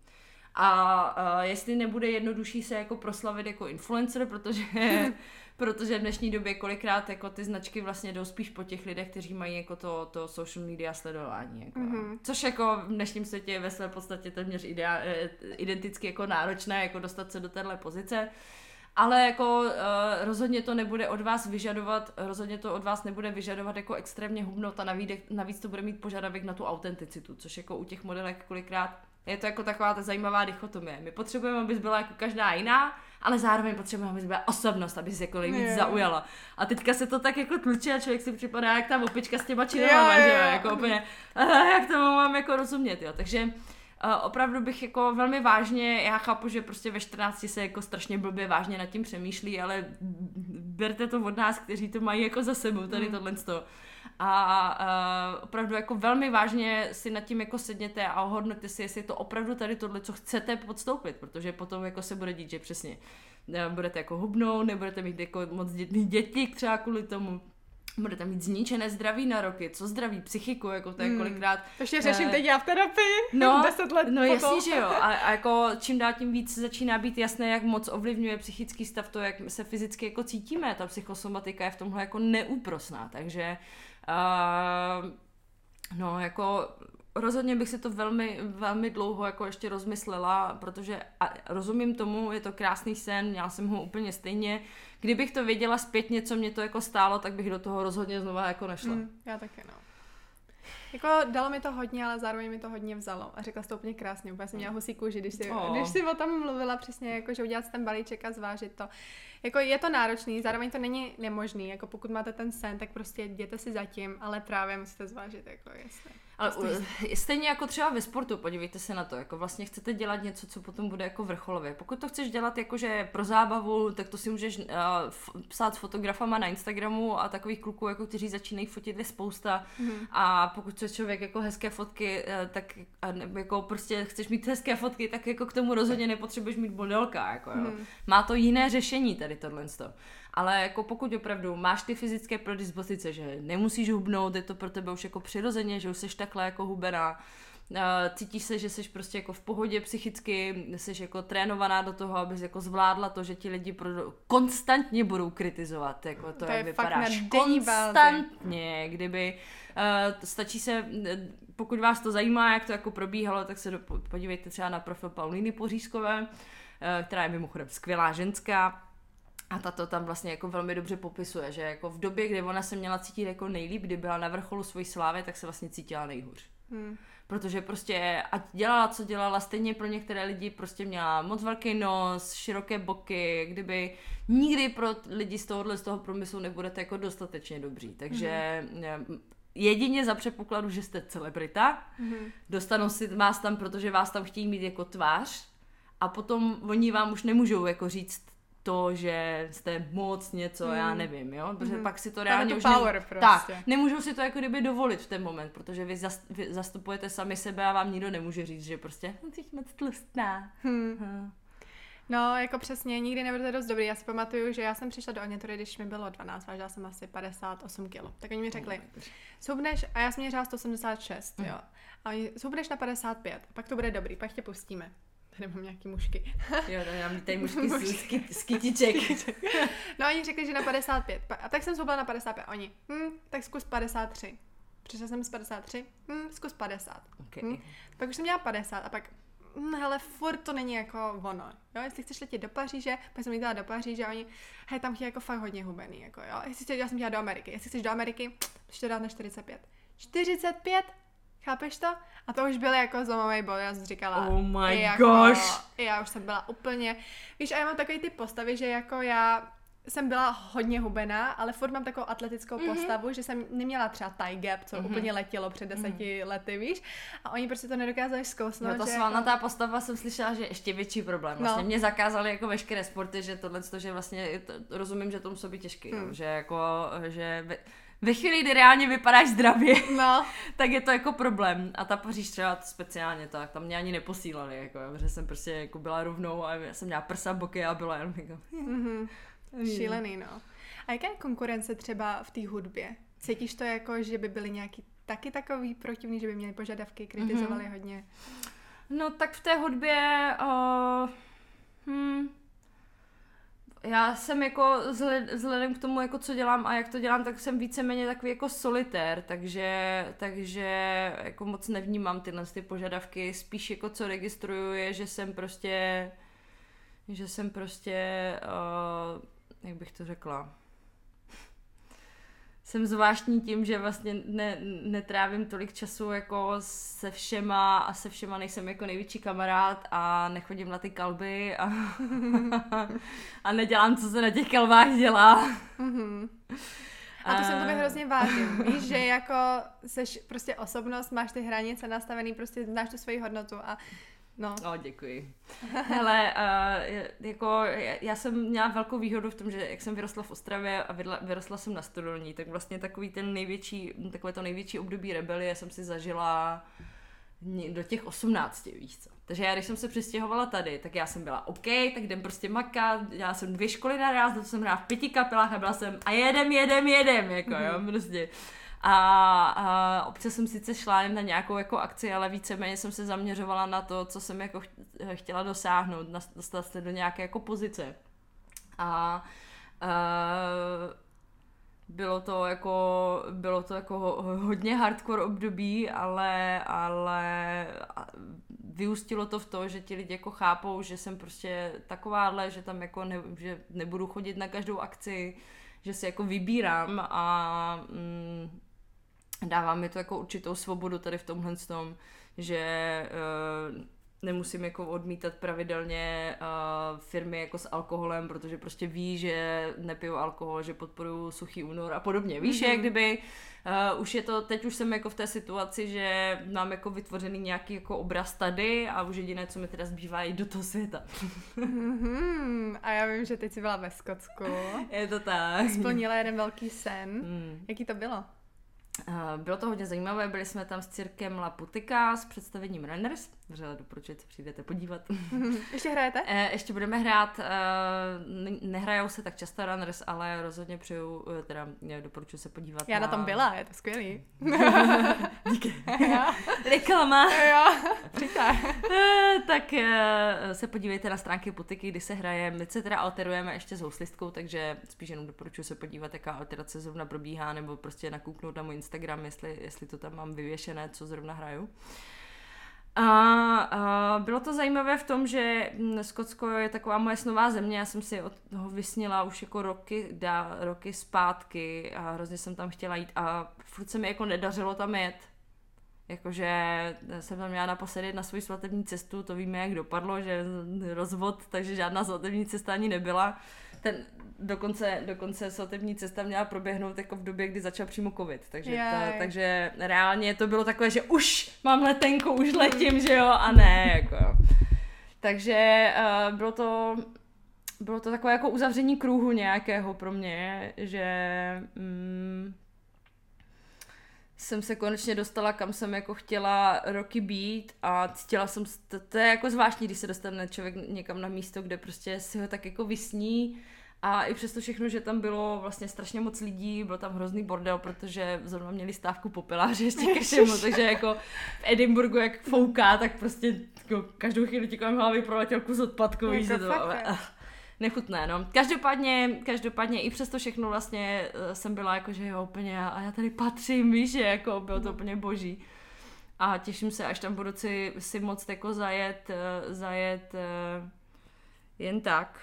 A uh, jestli nebude jednodušší se jako proslavit jako influencer, protože, protože v dnešní době kolikrát jako ty značky vlastně jdou spíš po těch lidech, kteří mají jako to, to social media sledování. Jako. Mm-hmm. Což jako v dnešním světě je ve své podstatě téměř idea, identicky jako náročné jako dostat se do téhle pozice. Ale jako uh, rozhodně to nebude od vás vyžadovat, rozhodně to od vás nebude vyžadovat jako extrémně hubnout a navíc, navíc to bude mít požadavek na tu autenticitu, což jako u těch modelek kolikrát je to jako taková ta zajímavá dichotomie. My potřebujeme, abys byla jako každá jiná, ale zároveň potřebujeme, abys byla osobnost, abys jako nejvíc zaujala. A teďka se to tak jako tluče a člověk si připadá jak ta opička s těma činama, že jo, jako úplně, jak tomu mám jako rozumět, jo. Takže uh, opravdu bych jako velmi vážně, já chápu, že prostě ve čtrnácti se jako strašně blbě vážně nad tím přemýšlí, ale berte to od nás, kteří to mají jako za sebou, tady mm. tohle toho. A uh, opravdu jako velmi vážně si nad tím jako sedněte a ohodnoťte si, jestli je to opravdu tady tohle, co chcete podstoupit, protože potom jako se bude dít, že přesně budete jako hubnout, nebudete mít jako moc dětný děti třeba kvůli tomu, budete mít zničené zdraví na roky, co zdraví, psychiku, jako to je hmm. kolikrát. To ještě řeším uh, teď já v terapii, no, deset let No potom. jasně, že jo. A, a jako čím dál tím víc začíná být jasné, jak moc ovlivňuje psychický stav to, jak se fyzicky jako cítíme. Ta psychosomatika je v tomhle jako neúprosná, takže uh, no jako rozhodně bych si to velmi, velmi dlouho jako ještě rozmyslela, protože a rozumím tomu, je to krásný sen, měla jsem ho úplně stejně. Kdybych to věděla zpětně, co mě to jako stálo, tak bych do toho rozhodně znova jako nešla. Mm, já taky, no. Jako dalo mi to hodně, ale zároveň mi to hodně vzalo. A řekla jsi to úplně krásně, úplně jsem měla husí kůži, když si, oh. když si o tom mluvila přesně, jako, že udělat ten balíček a zvážit to. Jako je to náročný, zároveň to není nemožný, jako pokud máte ten sen, tak prostě jděte si zatím, ale právě musíte zvážit, jako jestli. Ale stejně jako třeba ve sportu, podívejte se na to, jako vlastně chcete dělat něco, co potom bude jako vrcholově. Pokud to chceš dělat jakože pro zábavu, tak to si můžeš uh, f- psát s fotografama na Instagramu a takových kluků, jako kteří začínají fotit, je spousta. Mm. A pokud chce člověk jako hezké fotky, uh, tak a nebo jako prostě chceš mít hezké fotky, tak jako k tomu rozhodně nepotřebuješ mít modelka, jako jo. Mm. Má to jiné řešení tady tohle. Ale jako pokud opravdu máš ty fyzické predispozice, že nemusíš hubnout, je to pro tebe už jako přirozeně, že už seš takhle jako hubená, cítíš se, že seš prostě jako v pohodě psychicky, seš jako trénovaná do toho, abys jako zvládla to, že ti lidi pro... konstantně budou kritizovat, jako to, to jak vypadáš. Konstantně, kdyby uh, stačí se, pokud vás to zajímá, jak to jako probíhalo, tak se do, podívejte třeba na profil Paulíny Pořízkové, uh, která je mimochodem skvělá ženská. A ta to tam vlastně jako velmi dobře popisuje, že jako v době, kdy ona se měla cítit jako nejlíp, kdy byla na vrcholu svojí slávy, tak se vlastně cítila nejhůř. Hmm. Protože prostě ať dělala, co dělala, stejně pro některé lidi prostě měla moc velký nos, široké boky, kdyby nikdy pro lidi z tohohle, z toho průmyslu nebudete jako dostatečně dobří. Takže hmm. jedině za předpokladu, že jste celebrita, hmm. dostanou si vás tam, protože vás tam chtějí mít jako tvář a potom oni vám už nemůžou jako říct to, že jste moc něco, mm. já nevím, jo, protože mm. pak si to reálně to už power ne... prostě. Tak, nemůžou si to jako kdyby dovolit v ten moment, protože vy, zast... vy zastupujete sami sebe a vám nikdo nemůže říct, že prostě jsi moc tlustná. Hmm. Hmm. No, jako přesně, nikdy nebudete dost dobrý. Já si pamatuju, že já jsem přišla do agentury, když mi bylo dvanáct, vážila jsem asi padesát osm kilo. Tak oni mi řekli, zhubneš, a já jsem měřila sto osmdesát šest, mm. jo. A oni, zhubneš na padesát pět, pak to bude dobrý, pak tě pustíme. Tady mám nějaký mušky. Jo, tady mám tady mušky z, z kytiček. No oni řekli, že na padesát pět. A tak jsem zhubla na padesát pět. Oni, hm, tak zkus padesát tři. Přišla jsem z padesát tři, hm, zkus padesát. Okay. Hm. Pak už jsem měla padesát a pak, hm, hele, furt to není jako ono. Jo, jestli chceš letět do Paříže, pak jsem jela do Paříže a oni, hej, tam chtějí jako fakt hodně hubený, jako jo. Jestli chceš, já jsem chtěla do Ameriky. Jestli chceš do Ameriky, musíš to dát na čtyřicet pět. čtyřicet pět? Chápeš to? A to už byl jako zlomový bod, já jsem říkala. Oh my jako, gosh. Já už jsem byla úplně, víš, a já mám takový ty postavy, že jako já jsem byla hodně hubená, ale furt mám takovou atletickou mm-hmm. postavu, že jsem neměla třeba tie gap, co mm-hmm. úplně letělo před deseti mm-hmm. lety, víš? A oni prostě to nedokázali zkousnout. No to že svalnatá jako... postava jsem slyšela, že je ještě větší problém. Vlastně no. Mě zakázali jako veškeré sporty, že tohle, že vlastně to, rozumím, že to musí být těžký, mm. no, že jako, že... Ve... Ve chvíli, kdy reálně vypadáš zdravě, no. tak je to jako problém. A ta Paříž třeba speciálně tak, tam mě ani neposílali, jako, protože jsem prostě jako byla rovnou a já jsem měla prsa, boky a byla jenom jako... Mm-hmm. Šílený, no. A jaká je konkurence třeba v té hudbě? Cítíš to jako, že by byly nějaký taky takový protivný, že by měli požadavky, kritizovali mm-hmm. hodně? No tak v té hudbě... Uh, hmm, já jsem jako vzhledem k tomu, jako co dělám a jak to dělám, tak jsem víceméně takový jako solitér, takže, takže jako moc nevnímám tyhle ty požadavky, spíš jako co registruju je, že jsem prostě, že jsem prostě, uh, jak bych to řekla, jsem zvláštní tím, že vlastně ne, netrávím tolik času jako se všema a se všema nejsem jako největší kamarád a nechodím na ty kalby a, a nedělám, co se na těch kalbách dělá. Mm-hmm. A to jsem tobě hrozně vážím, víš, že jako seš prostě osobnost, máš ty hranice nastavený, prostě znáš tu svoji hodnotu a no. O, děkuji. Hele, uh, jako já jsem měla velkou výhodu v tom, že jak jsem vyrostla v Ostravě a vyrostla jsem na Studolní, tak vlastně takový ten největší, takové to největší období rebelie jsem si zažila do těch osmnácti, víš co. Takže já, když jsem se přestěhovala tady, tak já jsem byla OK, tak jdem prostě makat, dělala jsem dvě školy naraz, to jsem hrála v pěti kapelách a byla jsem a jedem, jedem, jedem, jako mm-hmm. jo, prostě. A, a občas jsem sice šla jen na nějakou jako akci, ale víceméně jsem se zaměřovala na to, co jsem jako chtěla dosáhnout, dostat se do nějaké jako pozice. A, a bylo to jako, bylo to jako hodně hardcore období, ale, ale vyústilo to v to, že ti lidi jako chápou, že jsem prostě takováhle, že tam jako ne, že nebudu chodit na každou akci, že si jako vybírám a mm, dává mi to jako určitou svobodu tady v tomhle tom, že uh, nemusím jako odmítat pravidelně uh, firmy jako s alkoholem, protože prostě ví, že nepiju alkohol, že podporuju suchý únor a podobně. Víš, mm-hmm. jak kdyby uh, už je to, teď už jsem jako v té situaci, že mám jako vytvořený nějaký jako obraz tady a už jediné, co mi teda zbývá, jít do toho světa. Mm-hmm. A já vím, že teď jsi byla ve Skotsku. Je to tak. Splnila jeden velký sen. Mm. Jaký to bylo? Bylo to hodně zajímavé, byli jsme tam s Cirkem La Putika s představením Runners, vřele doporučuji, se přijdete podívat. Ještě hrajete? Ještě budeme hrát, nehrajou se tak často Runners, ale rozhodně přeju, teda doporučuji se podívat. Já na tom byla, je to skvělý. Díky. Reklama. Jo, přijďte. Tak se podívejte na stránky Putiky, kdy se hraje. My se teda alterujeme ještě s houslistkou, takže spíš jenom doporučuji se podívat, jaká alterace zrovna probíhá, nebo prostě nakouknout na můj Instagram, jestli, jestli to tam mám vyvěšené, co zrovna hraju. A, a bylo to zajímavé v tom, že Skotsko je taková moje snová země, já jsem si od toho vysnila už jako roky, dá, roky zpátky a hrozně jsem tam chtěla jít a furt se mi jako nedařilo tam jet. Jakože jsem tam měla naposledy na svou svatební cestu, to víme, jak dopadlo, že rozvod, takže žádná svatební cesta ani nebyla. Ten, dokonce, dokonce svatební cesta měla proběhnout jako v době, kdy začal přímo covid, takže, ta, takže reálně to bylo takové, že už mám letenku, už letím, že jo, a ne, jako. Takže uh, bylo to, bylo to takové jako uzavření kruhu nějakého pro mě, že mm, jsem se konečně dostala, kam jsem jako chtěla roky být a cítila jsem, to, to je jako zvláštní, když se dostane člověk někam na místo, kde prostě si ho tak jako vysní a i přesto všechno, že tam bylo vlastně strašně moc lidí, byl tam hrozný bordel, protože zrovna měli stávku popeláře ještě ke všemu, takže jako v Edinburgu jak fouká, tak prostě jako každou chvíli ti kolem hlavy proletěl kus odpadku, víš, to ale, nechutné, no. Každopádně, každopádně i přesto všechno vlastně jsem byla jako, že jo, úplně a já tady patřím, víš, že jako bylo to úplně boží. A těším se, až tam budu si, si moc jako zajet, zajet jen tak.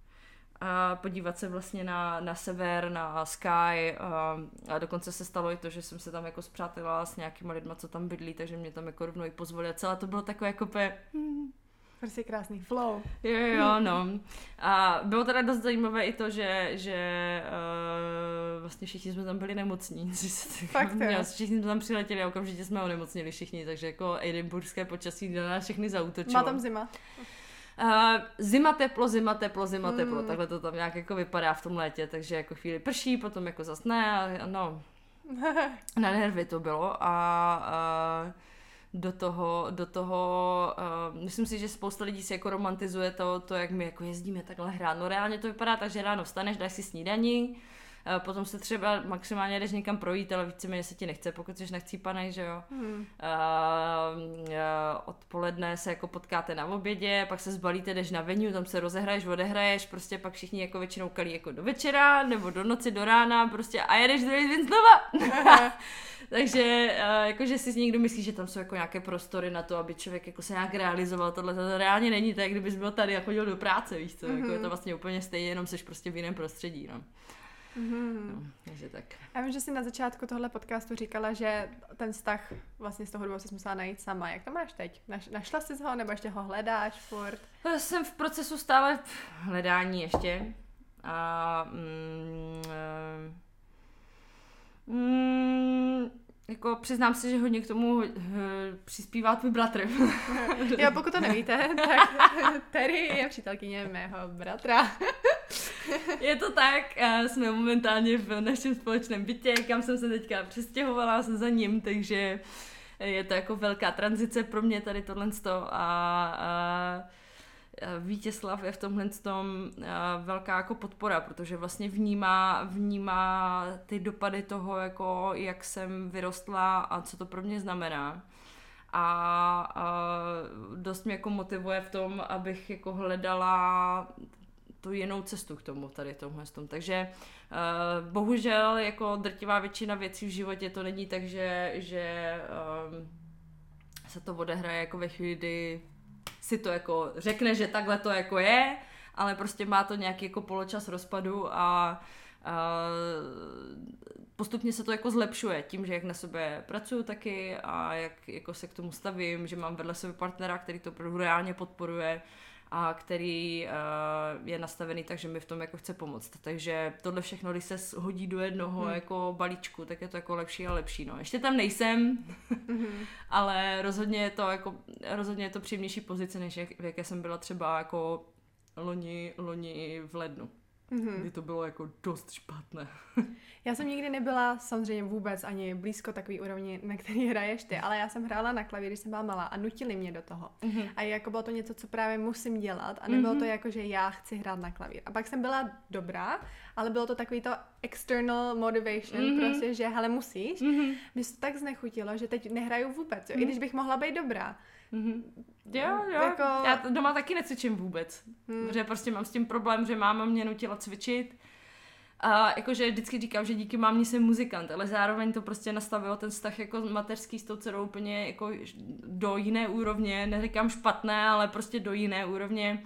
A podívat se vlastně na, na sever, na Skye a, a dokonce se stalo i to, že jsem se tam jako spřátelila s nějakýma lidma, co tam bydlí, takže mě tam jako rovnou i pozvali a celé to bylo takové jako pe... Prostě krásný flow. Jo, jo, no. A bylo teda dost zajímavé i to, že, že uh, vlastně všichni jsme tam byli nemocní. Fakt, jo. Všichni jsme tam přiletěli a okamžitě jsme onemocnili všichni, takže jako edinburské počasí na nás všechny zaútočilo. Má tam zima? Uh, zima teplo, zima teplo, zima mm. teplo, takhle to tam nějak jako vypadá v tom létě, takže jako chvíli prší, potom jako zas ne a no, na nervy to bylo a uh, do toho, do toho, uh, myslím si, že spousta lidí si jako romantizuje to, to, jak my jako jezdíme takhle hrát. No reálně to vypadá tak, že ráno vstaneš, dáš si snídaní, uh, potom se třeba maximálně jdeš někam projít, ale víceméně se ti nechce, pokud jsi nachcípanej, že jo. Hmm. Uh, uh, odpoledne se jako potkáte na obědě, pak se zbalíte, jdeš na venue, tam se rozehraješ, odehraješ, prostě pak všichni jako většinou kalí jako do večera, nebo do noci, do rána, prostě a jedeš druhý den znova. Takže uh, jakože si někdo myslí, že tam jsou jako nějaké prostory na to, aby člověk jako se nějak realizoval, tohle to reálně není tak, kdybys byl tady a chodil do práce, víš co, mm-hmm. jako je to vlastně úplně stejně, jenom seš prostě v jiném prostředí, no. Mm-hmm. No, takže tak. Já vím, že jsi na začátku tohle podcastu říkala, že ten vztah vlastně z toho důvodu jsi musela najít sama. Jak to máš teď? Naš, našla jsi ho, nebo ještě ho hledáš furt? Jsem v procesu stále hledání ještě a mm, mm, jako přiznám se, že hodně k tomu h, přispívá tvůj bratr. Jo, pokud to nevíte, tak Terry je přítelkyně mého bratra. Je to tak, jsme momentálně v našem společném bytě, kam jsem se teďka přestěhovala, jsem za ním, takže je to jako velká tranzice pro mě tady tohle a, a Vítězslav je v tomhle tom velká jako podpora, protože vlastně vnímá, vnímá ty dopady toho, jako jak jsem vyrostla a co to pro mě znamená. A, a dost mě jako motivuje v tom, abych jako hledala tu jinou cestu k tomu tady tomhle tom. Takže uh, bohužel jako drtivá většina věcí v životě to není tak, že, že um, se to odehraje jako ve chvíli, kdy si to jako řekne, že takhle to jako je, ale prostě má to nějaký jako poločas rozpadu a postupně se to jako zlepšuje tím, že jak na sobě pracuju taky a jak jako se k tomu stavím, že mám vedle sebe partnera, který to opravdu reálně podporuje a který uh, je nastavený tak, že mi v tom jako chce pomoct. Takže tohle všechno, když se hodí do jednoho hmm. jako balíčku, tak je to jako lepší a lepší. No. Ještě tam nejsem, mm-hmm. ale rozhodně je to jako, rozhodně je to příjemnější pozice, než jak, v jaké jsem byla třeba jako loni, loni v lednu. Mm-hmm. Kdy to bylo jako dost špatné. Já jsem nikdy nebyla samozřejmě vůbec ani blízko takový úrovni, na který hraješ ty, ale já jsem hrála na klavír, když jsem byla malá a nutili mě do toho. Mm-hmm. A jako bylo to něco, co právě musím dělat a nebylo mm-hmm. to jako, že já chci hrát na klavír. A pak jsem byla dobrá, ale bylo to takový to external motivation, mm-hmm. prostě, že hele musíš. Mm-hmm. Mě to tak znechutilo, že teď nehraju vůbec, jo? Mm-hmm. I když bych mohla být dobrá. Mm-hmm. Jo, jo, jako... já doma taky necvičím vůbec, hmm. protože prostě mám s tím problém, že máma mě nutila cvičit a jakože vždycky říkám, že díky mámě jsem muzikant, ale zároveň to prostě nastavilo ten vztah jako mateřský s tou dcerou úplně jako do jiné úrovně, neříkám špatné, ale prostě do jiné úrovně.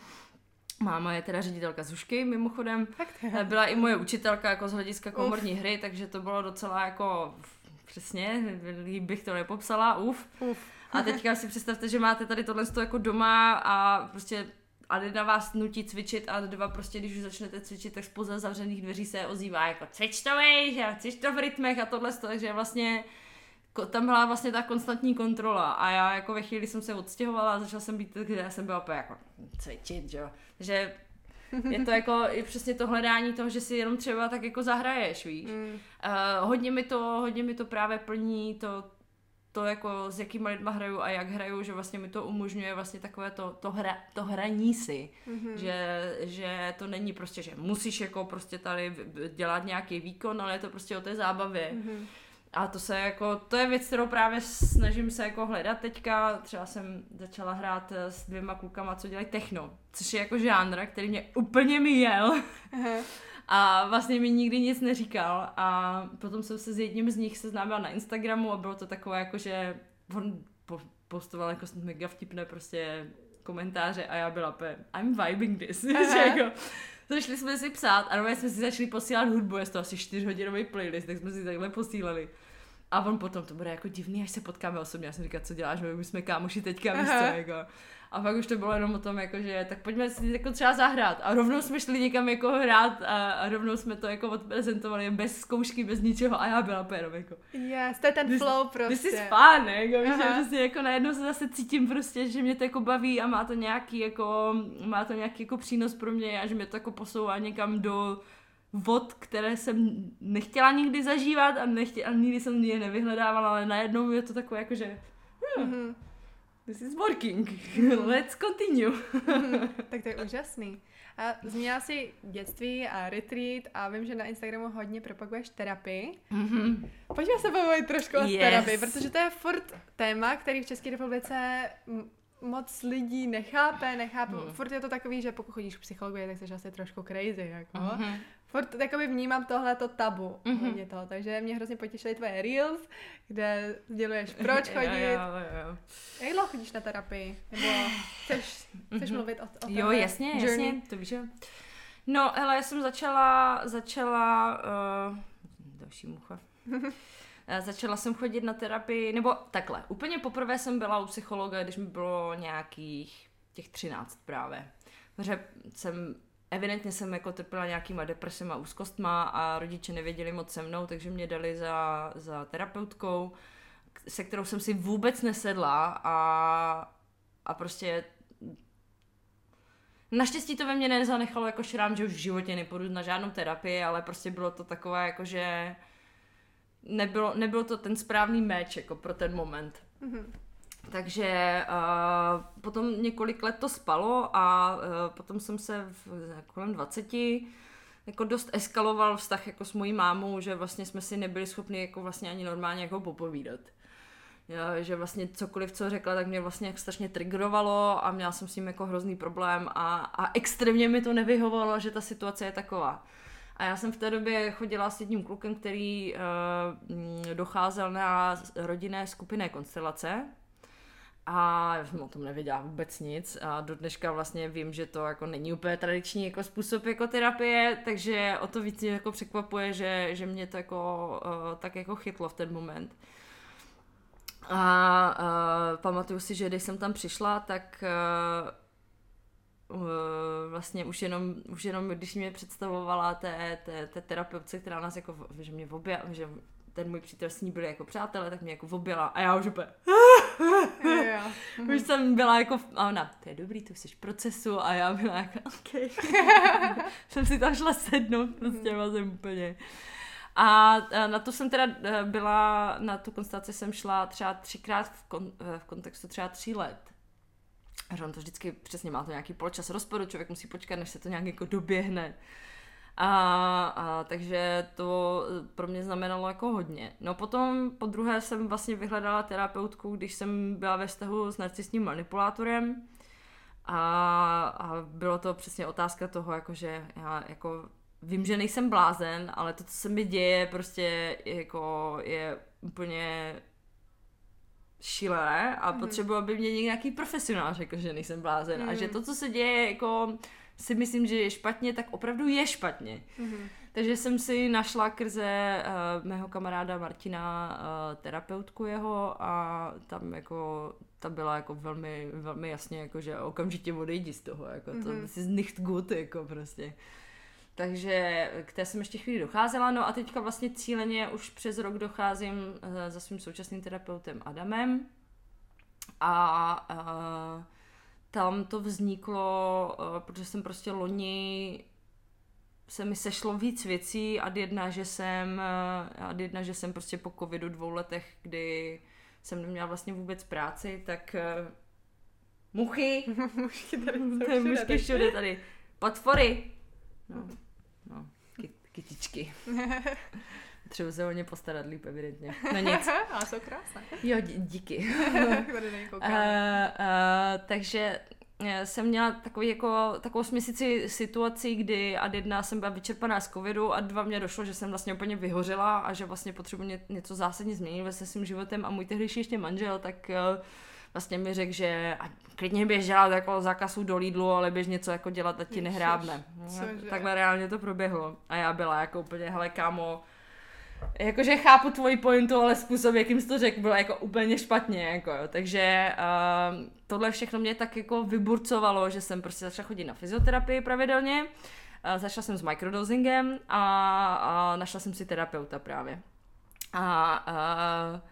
Máma je teda ředitelka Zušky, mimochodem, byla i moje učitelka jako z hlediska komorní uf. hry, takže to bylo docela jako, přesně, líp bych to nepopsala, uf. uf. A teďka si představte, že máte tady tohle jako doma a prostě a jedna vás nutí cvičit a dva prostě, když už začnete cvičit, tak spoza zavřených dveří se ozývá jako cvič to vej, cvič to v rytmech a tohle, takže vlastně tam byla vlastně ta konstantní kontrola a já jako ve chvíli jsem se odstěhovala a začala jsem být, kde já jsem byla opět jako cvičit, že jo. Takže je to jako i přesně to hledání toho, že si jenom třeba tak jako zahraješ, víš. Mm. Uh, hodně mi to, hodně mi to právě plní to to jako s jakýma lidma hraju a jak hraju, že vlastně mi to umožňuje vlastně takové to, to, hra, to hraní si, mm-hmm. že, že to není prostě, že musíš jako prostě tady dělat nějaký výkon, ale je to prostě o té zábavě. Mm-hmm. A to se jako, to je věc, kterou právě snažím se jako hledat teďka, třeba jsem začala hrát s dvěma klukama, co dělají techno, což je jako žánr, který mě úplně mi jel. Uh-huh. A vlastně mi nikdy nic neříkal a potom jsem se s jedním z nich seznámila na Instagramu a bylo to takové jako, že on postoval jako mega vtipné prostě komentáře a já byla pe, I'm vibing this. Jako, začali jsme si psát a normálně jsme si začali posílat hudbu, je to asi čtyřhodinový playlist, tak jsme si takhle posílali. A on potom, to bude jako divný, až se potkáme osobně, já jsem říkala, co děláš, my jsme kámoši teďka, víš co, jako. A pak už to bylo jenom o tom, jako, že tak pojďme si jako třeba zahrát. A rovnou jsme šli někam jako hrát a, a rovnou jsme to jako odprezentovali bez zkoušky, bez ničeho a já byla jenom jako. Yes, to je ten this, flow prostě. This is fun, jako, že prostě jako najednou se zase cítím prostě, že mě to jako baví a má to nějaký jako, má to nějaký jako přínos pro mě a že mě to jako posouvá někam do vod, které jsem nechtěla nikdy zažívat a, nechtěla, a nikdy jsem je nevyhledávala, ale najednou je to takové jako, že hmm, mm-hmm. this is working, let's continue. Mm-hmm. Tak to je úžasný. A zmínila jsi dětství a retreat a vím, že na Instagramu hodně propaguješ terapii. Mm-hmm. Pojďme se pobavit trošku o yes. terapii, protože to je furt téma, který v České republice moc lidí nechápe, nechápe. Mm. Furt je to takový, že pokud chodíš k psychologu, tak jsi asi trošku crazy, jako. Mm-hmm. Furt takový vnímám tohleto tabu, mm-hmm. toho, takže mě hrozně potěšily tvoje reels, kde sděluješ, proč chodit. jo, jo, jo. Jak dlouho chodíš na terapii? Nebo chceš, chceš mm-hmm. mluvit o, o tom? Jo, jasně, journey? jasně, to víš, jo. No, hele, já jsem začala, začala, uh, další mucha. Začala jsem chodit na terapii, nebo takhle, úplně poprvé jsem byla u psychologa, když mi bylo nějakých těch třináct právě. Protože jsem, evidentně jsem jako trpěla nějakýma depresema, úzkostma a rodiče nevěděli moc se mnou, takže mě dali za, za terapeutkou, se kterou jsem si vůbec nesedla a, a prostě naštěstí to ve mně nezanechalo jako šrám, že už v životě nepůjdu na žádnou terapii, ale prostě bylo to takové jako, že Nebylo, nebyl to ten správný match jako pro ten moment. Mm-hmm. Takže uh, potom několik let to spalo a uh, potom jsem se v, kolem dvaceti jako dost eskaloval vztah jako s mojí mámou, že vlastně jsme si nebyli schopni jako vlastně ani normálně jako popovídat. Jo, že vlastně cokoliv, co řekla, tak mě vlastně strašně triggerovalo a měla jsem s tím jako hrozný problém a, a extrémně mi to nevyhovovalo, že ta situace je taková. A já jsem v té době chodila s jedním klukem, který uh, docházel na rodinné skupinné konstelace A já jsem o tom nevěděla vůbec nic a do dneška vlastně vím, že to jako není úplně tradiční jako způsob jako terapie, takže o to víc mě jako překvapuje, že, že mě to jako uh, tak jako chytlo v ten moment. A uh, pamatuju si, že když jsem tam přišla, tak uh, uh, vlastně už jenom, už jenom když mě představovala té, té, té terapeutce, která nás jako, že mě objela, že ten můj přítel s ní byli jako přátelé, tak mě jako objela a já už úplně už jsem byla jako, a ona, to je dobrý, to jsi v procesu a já byla jako, ok. Jsem si tam šla sednout, prostě vlastně úplně. A na to jsem teda byla, na tu konstelaci jsem šla třeba třikrát v, kon, v kontextu třeba tří let. A on to vždycky přesně má to nějaký poločas rozporu, člověk musí počkat, než se to nějak jako doběhne. A, a takže to pro mě znamenalo jako hodně. No potom po druhé jsem vlastně vyhledala terapeutku, když jsem byla ve vztahu s narcistním manipulátorem a, a bylo to přesně otázka toho, jakože já jako vím, že nejsem blázen, ale to, co se mi děje, prostě jako je úplně šílené a mm. potřebuji, aby mě nějaký profesionál řekl, že nejsem blázen mm. a že to, co se děje, jako si myslím, že je špatně, tak opravdu je špatně. Mm-hmm. Takže jsem si našla krze uh, mého kamaráda Martina uh, terapeutku jeho a tam jako ta byla jako velmi, velmi jasně, jako, že okamžitě odejdi z toho, jako mm-hmm. to is nicht gut, jako prostě. Takže k té jsem ještě chvíli docházela, no a teďka vlastně cíleně už přes rok docházím uh, za svým současným terapeutem Adamem a uh, tam to vzniklo, protože jsem prostě loni se mi sešlo víc věcí a jedna, že jsem, a jedna, že jsem prostě po covidu dvou letech, kdy jsem neměla vlastně vůbec práci, tak muchy, mušky tady jsou všude, mušky všude tady, potvory, no, no, ky, kytičky. Třeba se o ně postarat líp, evidentně. No nic. A jsou krásné. Jo, dí, díky. uh, uh, takže jsem měla takový jako, takovou směsici situací, kdy ad jedna jsem byla vyčerpaná z covidu a dva mě došlo, že jsem vlastně úplně vyhořela a že vlastně potřebuji ně, něco zásadně změnit se svým životem a můj tehdejší ještě manžel, tak uh, vlastně mi řekl, že ať klidně běž dělat jako zákazu do Lidlu, ale běž něco jako dělat, ať ti nehrábne. Takhle reálně to proběhlo a já byla jako úplně, hele kámo, jakože chápu tvoji pointu, ale způsob, jakým jsi to řekl, byl jako úplně špatně, jako jo. Takže uh, tohle všechno mě tak jako vyburcovalo, že jsem prostě začala chodit na fyzioterapii pravidelně, uh, začala jsem s microdosingem a, a našla jsem si terapeuta právě. A uh,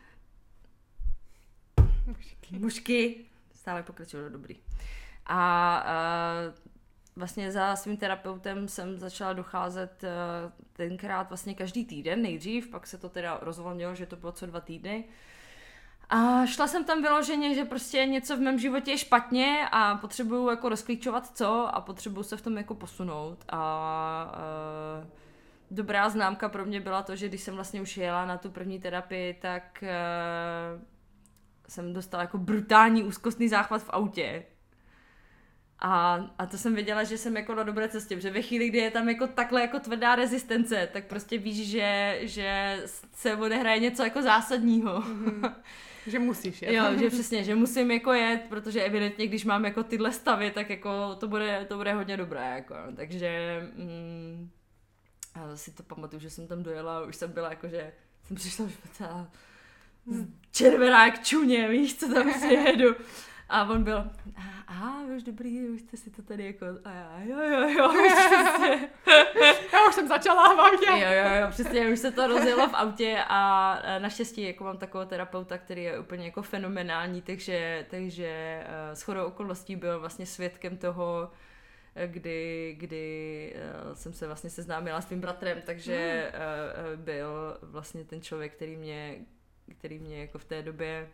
mužky. mužky stále pokračují, dobrý. A uh, vlastně za svým terapeutem jsem začala docházet tenkrát vlastně každý týden nejdřív, pak se to teda rozvolnilo, že to bylo co dva týdny. A šla jsem tam vyloženě, že prostě něco v mém životě je špatně a potřebuju jako rozklíčovat co a potřebuju se v tom jako posunout. A, a dobrá známka pro mě byla to, že když jsem vlastně už jela na tu první terapii, tak a, jsem dostala jako brutální úzkostný záchvat v autě. A, a to jsem věděla, že jsem jako na dobré cestě, protože ve chvíli, kdy je tam jako takhle jako tvrdá rezistence, tak prostě víš, že, že se odehraje něco jako zásadního. Mm-hmm. Že musíš jet. Jo, že přesně, že musím jako jet, protože evidentně, když mám jako tyhle stavy, tak jako to bude, to bude hodně dobré, jako, takže mm, si to pamatuju, že jsem tam dojela a už jsem byla jako, že jsem přišla už celá červená jak čuně, víš, co tam si jedu. A on byl, aha, už dobrý, už jste si to tady jako, a já, jo, jo, jo, už přesně. Já už jsem začala v autě. Jo, jo, jo, přesně, už se to rozjelo v autě a naštěstí jako mám takového terapeuta, který je úplně jako fenomenální, takže, takže shodou okolností byl vlastně svědkem toho, kdy, kdy jsem se vlastně seznámila s tvým bratrem, takže hmm. byl vlastně ten člověk, který mě, který mě jako v té době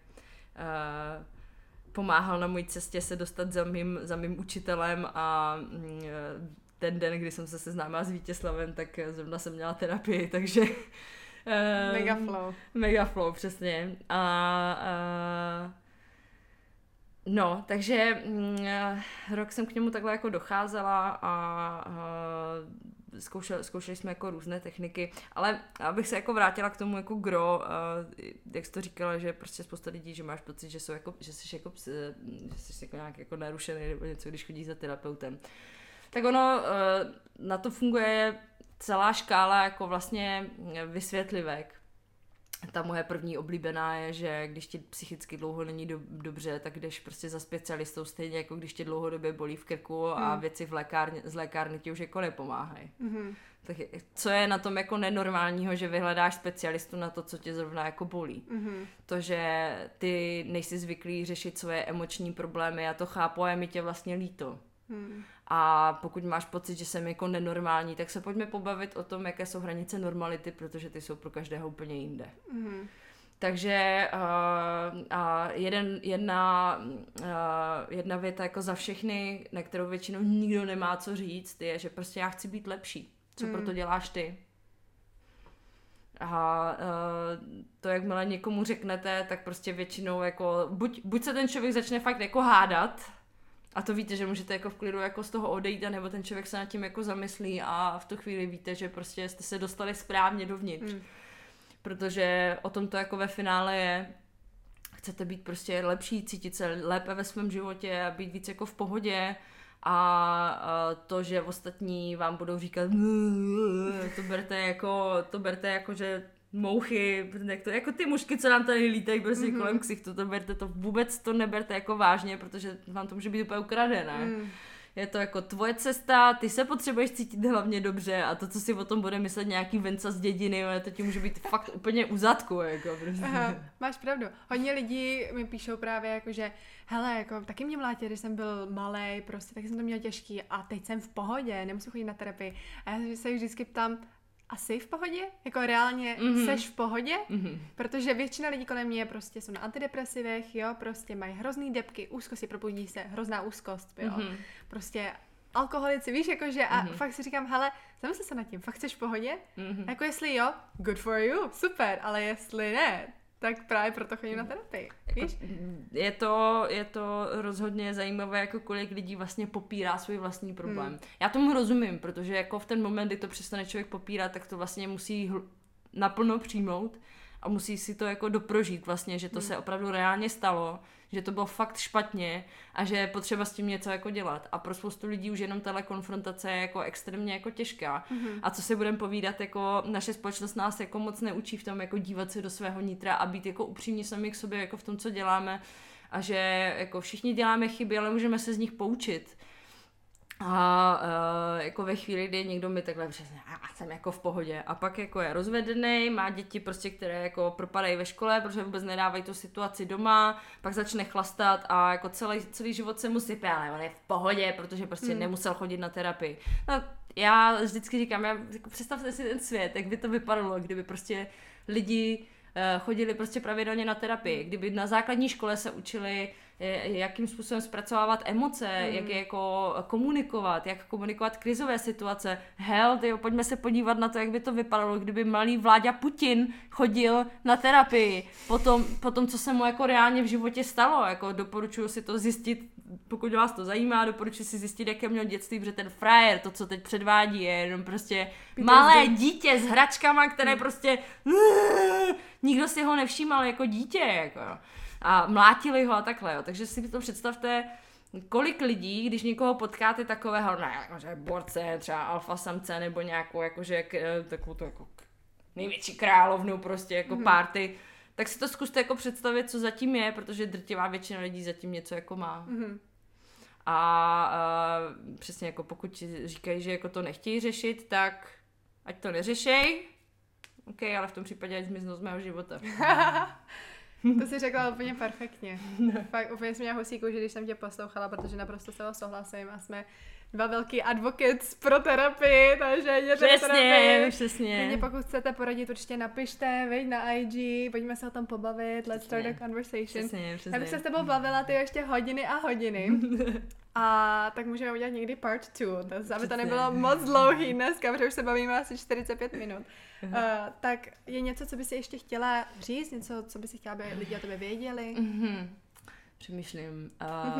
pomáhal na mojí cestě se dostat za mým, za mým učitelem a ten den, kdy jsem se seznámila s Vítězslavem, tak zrovna jsem měla terapii, takže mega flow. Mega flow, přesně. A, a no, takže rok jsem k němu takhle jako docházela a, a zkoušeli, zkoušeli jsme jako různé techniky, ale abych se jako vrátila k tomu jako gro, uh, jak jsi to říkala, že prostě spousta lidí, že máš pocit, že jsou jako, že jsi jako, že jsi jako nějak jako narušený nebo něco, když chodíš za terapeutem. Tak ono, uh, na to funguje celá škála jako vlastně vysvětlivek. Ta moje první oblíbená je, že když ti psychicky dlouho není do, dobře, tak jdeš prostě za specialistou, stejně jako když ti dlouhodobě bolí v krku a hmm. věci v lékárně, z lékárny ti už jako nepomáhají. Hmm. Tak je, co je na tom jako nenormálního, že vyhledáš specialistu na to, co tě zrovna jako bolí. Hmm. To, že ty nejsi zvyklý řešit svoje emoční problémy, já to chápu a je mi tě vlastně líto. Hmm. A pokud máš pocit, že jsem jako nenormální, tak se pojďme pobavit o tom, jaké jsou hranice normality, protože ty jsou pro každého úplně jinde. Mm. Takže uh, uh, jeden, jedna, uh, jedna věta jako za všechny, na kterou většinou nikdo nemá co říct, je, že prostě já chci být lepší. Co mm. proto děláš ty? A uh, to, jakmile někomu řeknete, tak prostě většinou jako, buď, buď se ten člověk začne fakt jako hádat, a to víte, že můžete jako v klidu jako z toho odejít, nebo ten člověk se nad tím jako zamyslí a v tu chvíli víte, že prostě jste se dostali správně dovnitř. Hmm. Protože o tom to jako ve finále je. Chcete být prostě lepší, cítit se lépe ve svém životě a být víc jako v pohodě a to, že ostatní vám budou říkat to berte jako, to berte jako, že mouchy, jak to, jako ty mužky, co nám tady lítají prostě mm-hmm. kolem ksichtu, to berte, to vůbec to neberte jako vážně, protože vám to může být úplně ukradené. Mm. Je to jako tvoje cesta, ty se potřebuješ cítit hlavně dobře a to, co si o tom bude myslet nějaký Venca z dědiny, to ti může být fakt úplně u zadku, jako prostě. Aha, máš pravdu. Hodně lidí mi píšou právě jako, že hele, jako taky mě mlátě, když jsem byl malej, prostě taky jsem to měl těžký a teď jsem v pohodě, nemusím chodit na terapii. A já se vždycky ptám, a jsi v pohodě? Jako reálně mm-hmm. seš v pohodě? Mm-hmm. Protože většina lidí kolem mě prostě jsou na antidepresivech, jo, prostě mají hrozný depky, úzkosti, probudí se, hrozná úzkost, jo. Mm-hmm. Prostě alkoholici, víš, jakože a mm-hmm. fakt si říkám, hele, zamysli se nad tím, fakt jsi v pohodě? Mm-hmm. Jako jestli jo, good for you, super, ale jestli ne, tak právě proto chodím na terapii, víš? Je to, je to rozhodně zajímavé, jako kolik lidí vlastně popírá svůj vlastní problém. Hmm. Já tomu rozumím, protože jako v ten moment, kdy to přestane člověk popírat, tak to vlastně musí hl- naplno přijmout a musí si to jako doprožít vlastně, že to hmm. se opravdu reálně stalo, že to bylo fakt špatně a že je potřeba s tím něco jako dělat. A pro spoustu lidí už jenom tahle konfrontace je jako extrémně jako těžká. Mm-hmm. A co si budeme povídat, jako naše společnost nás jako moc neučí v tom jako dívat se do svého nitra a být jako upřímní sami k sobě jako v tom, co děláme. A že jako všichni děláme chyby, ale můžeme se z nich poučit. A uh, jako ve chvíli, kdy někdo mi takhle přesně, já jsem jako v pohodě a pak jako je rozvedený, má děti prostě, které jako propadají ve škole, protože vůbec nedávají tu situaci doma, pak začne chlastat a jako celý, celý život se mu sype, ale on je v pohodě, protože prostě hmm. nemusel chodit na terapii. No, já vždycky říkám, já, jako představte si ten svět, jak by to vypadalo, kdyby prostě lidi uh, chodili prostě pravidelně na terapii, kdyby na základní škole se učili jakým způsobem zpracovávat emoce, mm. jak je jako komunikovat, jak komunikovat krizové situace. Hell, tyjo, pojďme se podívat na to, jak by to vypadalo, kdyby malý Vláďa Putin chodil na terapii. Potom, potom co se mu jako reálně v životě stalo. Jako doporučuji si to zjistit, pokud vás to zajímá, doporučuji si zjistit, jaké měl dětství, protože ten frajer, to, co teď předvádí, je jenom prostě Peter malé zde... dítě s hračkama, které mm. prostě nikdo si ho nevšímal jako dítě, jako a mlátili ho a takhle, jo. Takže si to představte, kolik lidí, když někoho potkáte takového, ne, jakože borce, třeba alfa samce, nebo nějakou, jakože, takovou to jako největší královnu, prostě jako mm-hmm. party, tak si to zkuste jako představit, co zatím je, protože drtivá většina lidí zatím něco jako má. Mm-hmm. A, a přesně jako pokud říkají, že jako to nechtějí řešit, tak ať to neřešej, ok, ale v tom případě ať zmiznou z mého života. To jsi řekla úplně perfektně. Fakt úplně jsem měla husí kůži, když jsem tě poslouchala, protože naprosto s tebou souhlasím a jsme dva velký advocates pro terapii, takže jděte přesně, terapii. Přesně, Klidně pokud chcete poradit, určitě napište, veď na I G, pojďme se o tom pobavit, let's přesně. start a conversation. Přesně, přesně. Já bych se s tebou bavila ty ještě hodiny a hodiny. A tak můžeme udělat někdy part two, to, aby to nebylo moc dlouhý dneska, protože už se bavíme asi čtyřicet pět minut. Uh, tak je něco, co by si ještě chtěla říct, něco, co by si chtěla, aby lidi o tebe věděli? Mm-hmm. Přemýšlím.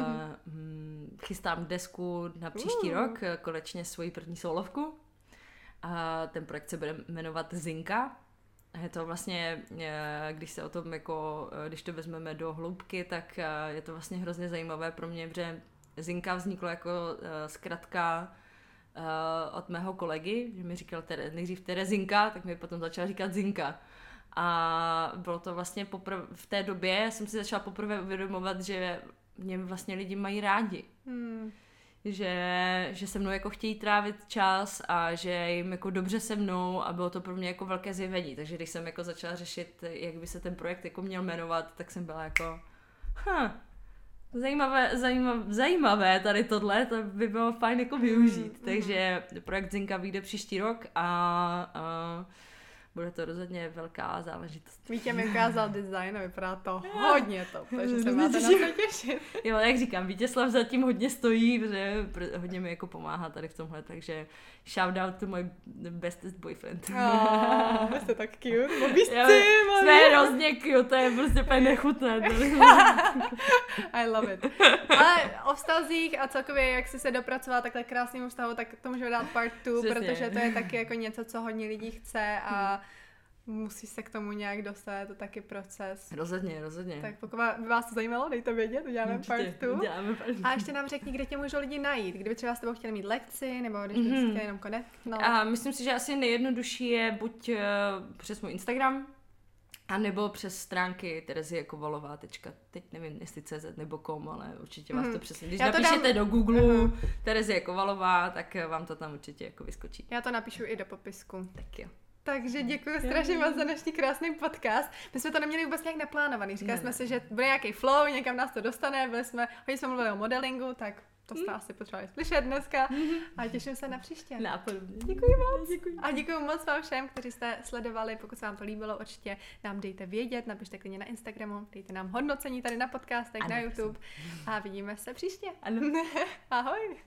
Uh, chystám desku na příští uh. rok, konečně svoji první solovku. A ten projekt se bude jmenovat Zinka. Je to vlastně, když se o tom jako, když to vezmeme do hloubky, tak je to vlastně hrozně zajímavé pro mě, protože Zinka vzniklo jako zkratka od mého kolegy, že mi říkal nejdřív Terezinka, tak mi potom začal říkat Zinka. A bylo to vlastně poprv, v té době jsem si začala poprvé uvědomovat, že mě vlastně lidi mají rádi. Hmm. Že, že se mnou jako chtějí trávit čas a že jim jako dobře se mnou a bylo to pro mě jako velké zjevení. Takže když jsem jako začala řešit, jak by se ten projekt jako měl jmenovat, tak jsem byla jako hm, zajímavé, zajímavé, zajímavé tady tohle, to by bylo fajn jako využít. Hmm. Takže projekt Zinka vyjde příští rok a, a bude to rozhodně velká záležitost. Vítě mi ukázal design a vypadá to hodně top, takže se máte na co těšit. Jo, jak říkám, Vítězslav zatím hodně stojí, protože hodně mi jako pomáhá tady v tomhle, takže shout out to my bestest boyfriend. Oh, jste tak cute, mobísci, jsme hrozně cute, to je prostě úplně nechutné. I love it. Ale o vztazích a celkově, jak jsi se dopracovala takhle krásnému vztahu, tak to můžeme dát part two, Přesně. protože to je taky jako něco, co hodně lidí chce a musí se k tomu nějak dostat, je to taky proces. Rozhodně, rozhodně. Tak pokud by vás to zajímalo, dejte vědět, uděláme part two. Děláme part two. A ještě nám řekni, kde tě můžou lidi najít, kdyby třeba s tebou chtěli mít lekci, nebo když mm-hmm. byste chtěli jenom connect. No. A myslím si, že asi nejjednodušší je buď uh, přes můj Instagram, a nebo přes stránky Terezie Kovalová. Teď nevím, jestli cé zet nebo kom, ale určitě vás mm. to přesně. Když to napíšete dám... do Google uh-huh. Terezie Kovalová, tak vám to tam určitě jako vyskočí. Já to napíšu i do popisku. Tak jo. Takže děkuji strašně moc za dnešní krásný podcast. My jsme to neměli vůbec nějak naplánovaný. Říkali ne, jsme ne. si, že bude nějaký flow, někam nás to dostane. Byli jsme, hodně jsme mluvili o modelingu, tak to jste mm. asi potřebovali slyšet dneska. Mm-hmm. A těším se na příště. Nápodobně. Děkuji moc. Děkuji. A děkuji moc vám všem, kteří jste sledovali. Pokud se vám to líbilo, určitě nám dejte vědět, napište klidně na Instagramu, dejte nám hodnocení tady na podcastech, ano, na YouTube. A vidíme se příště. Ano. Ahoj.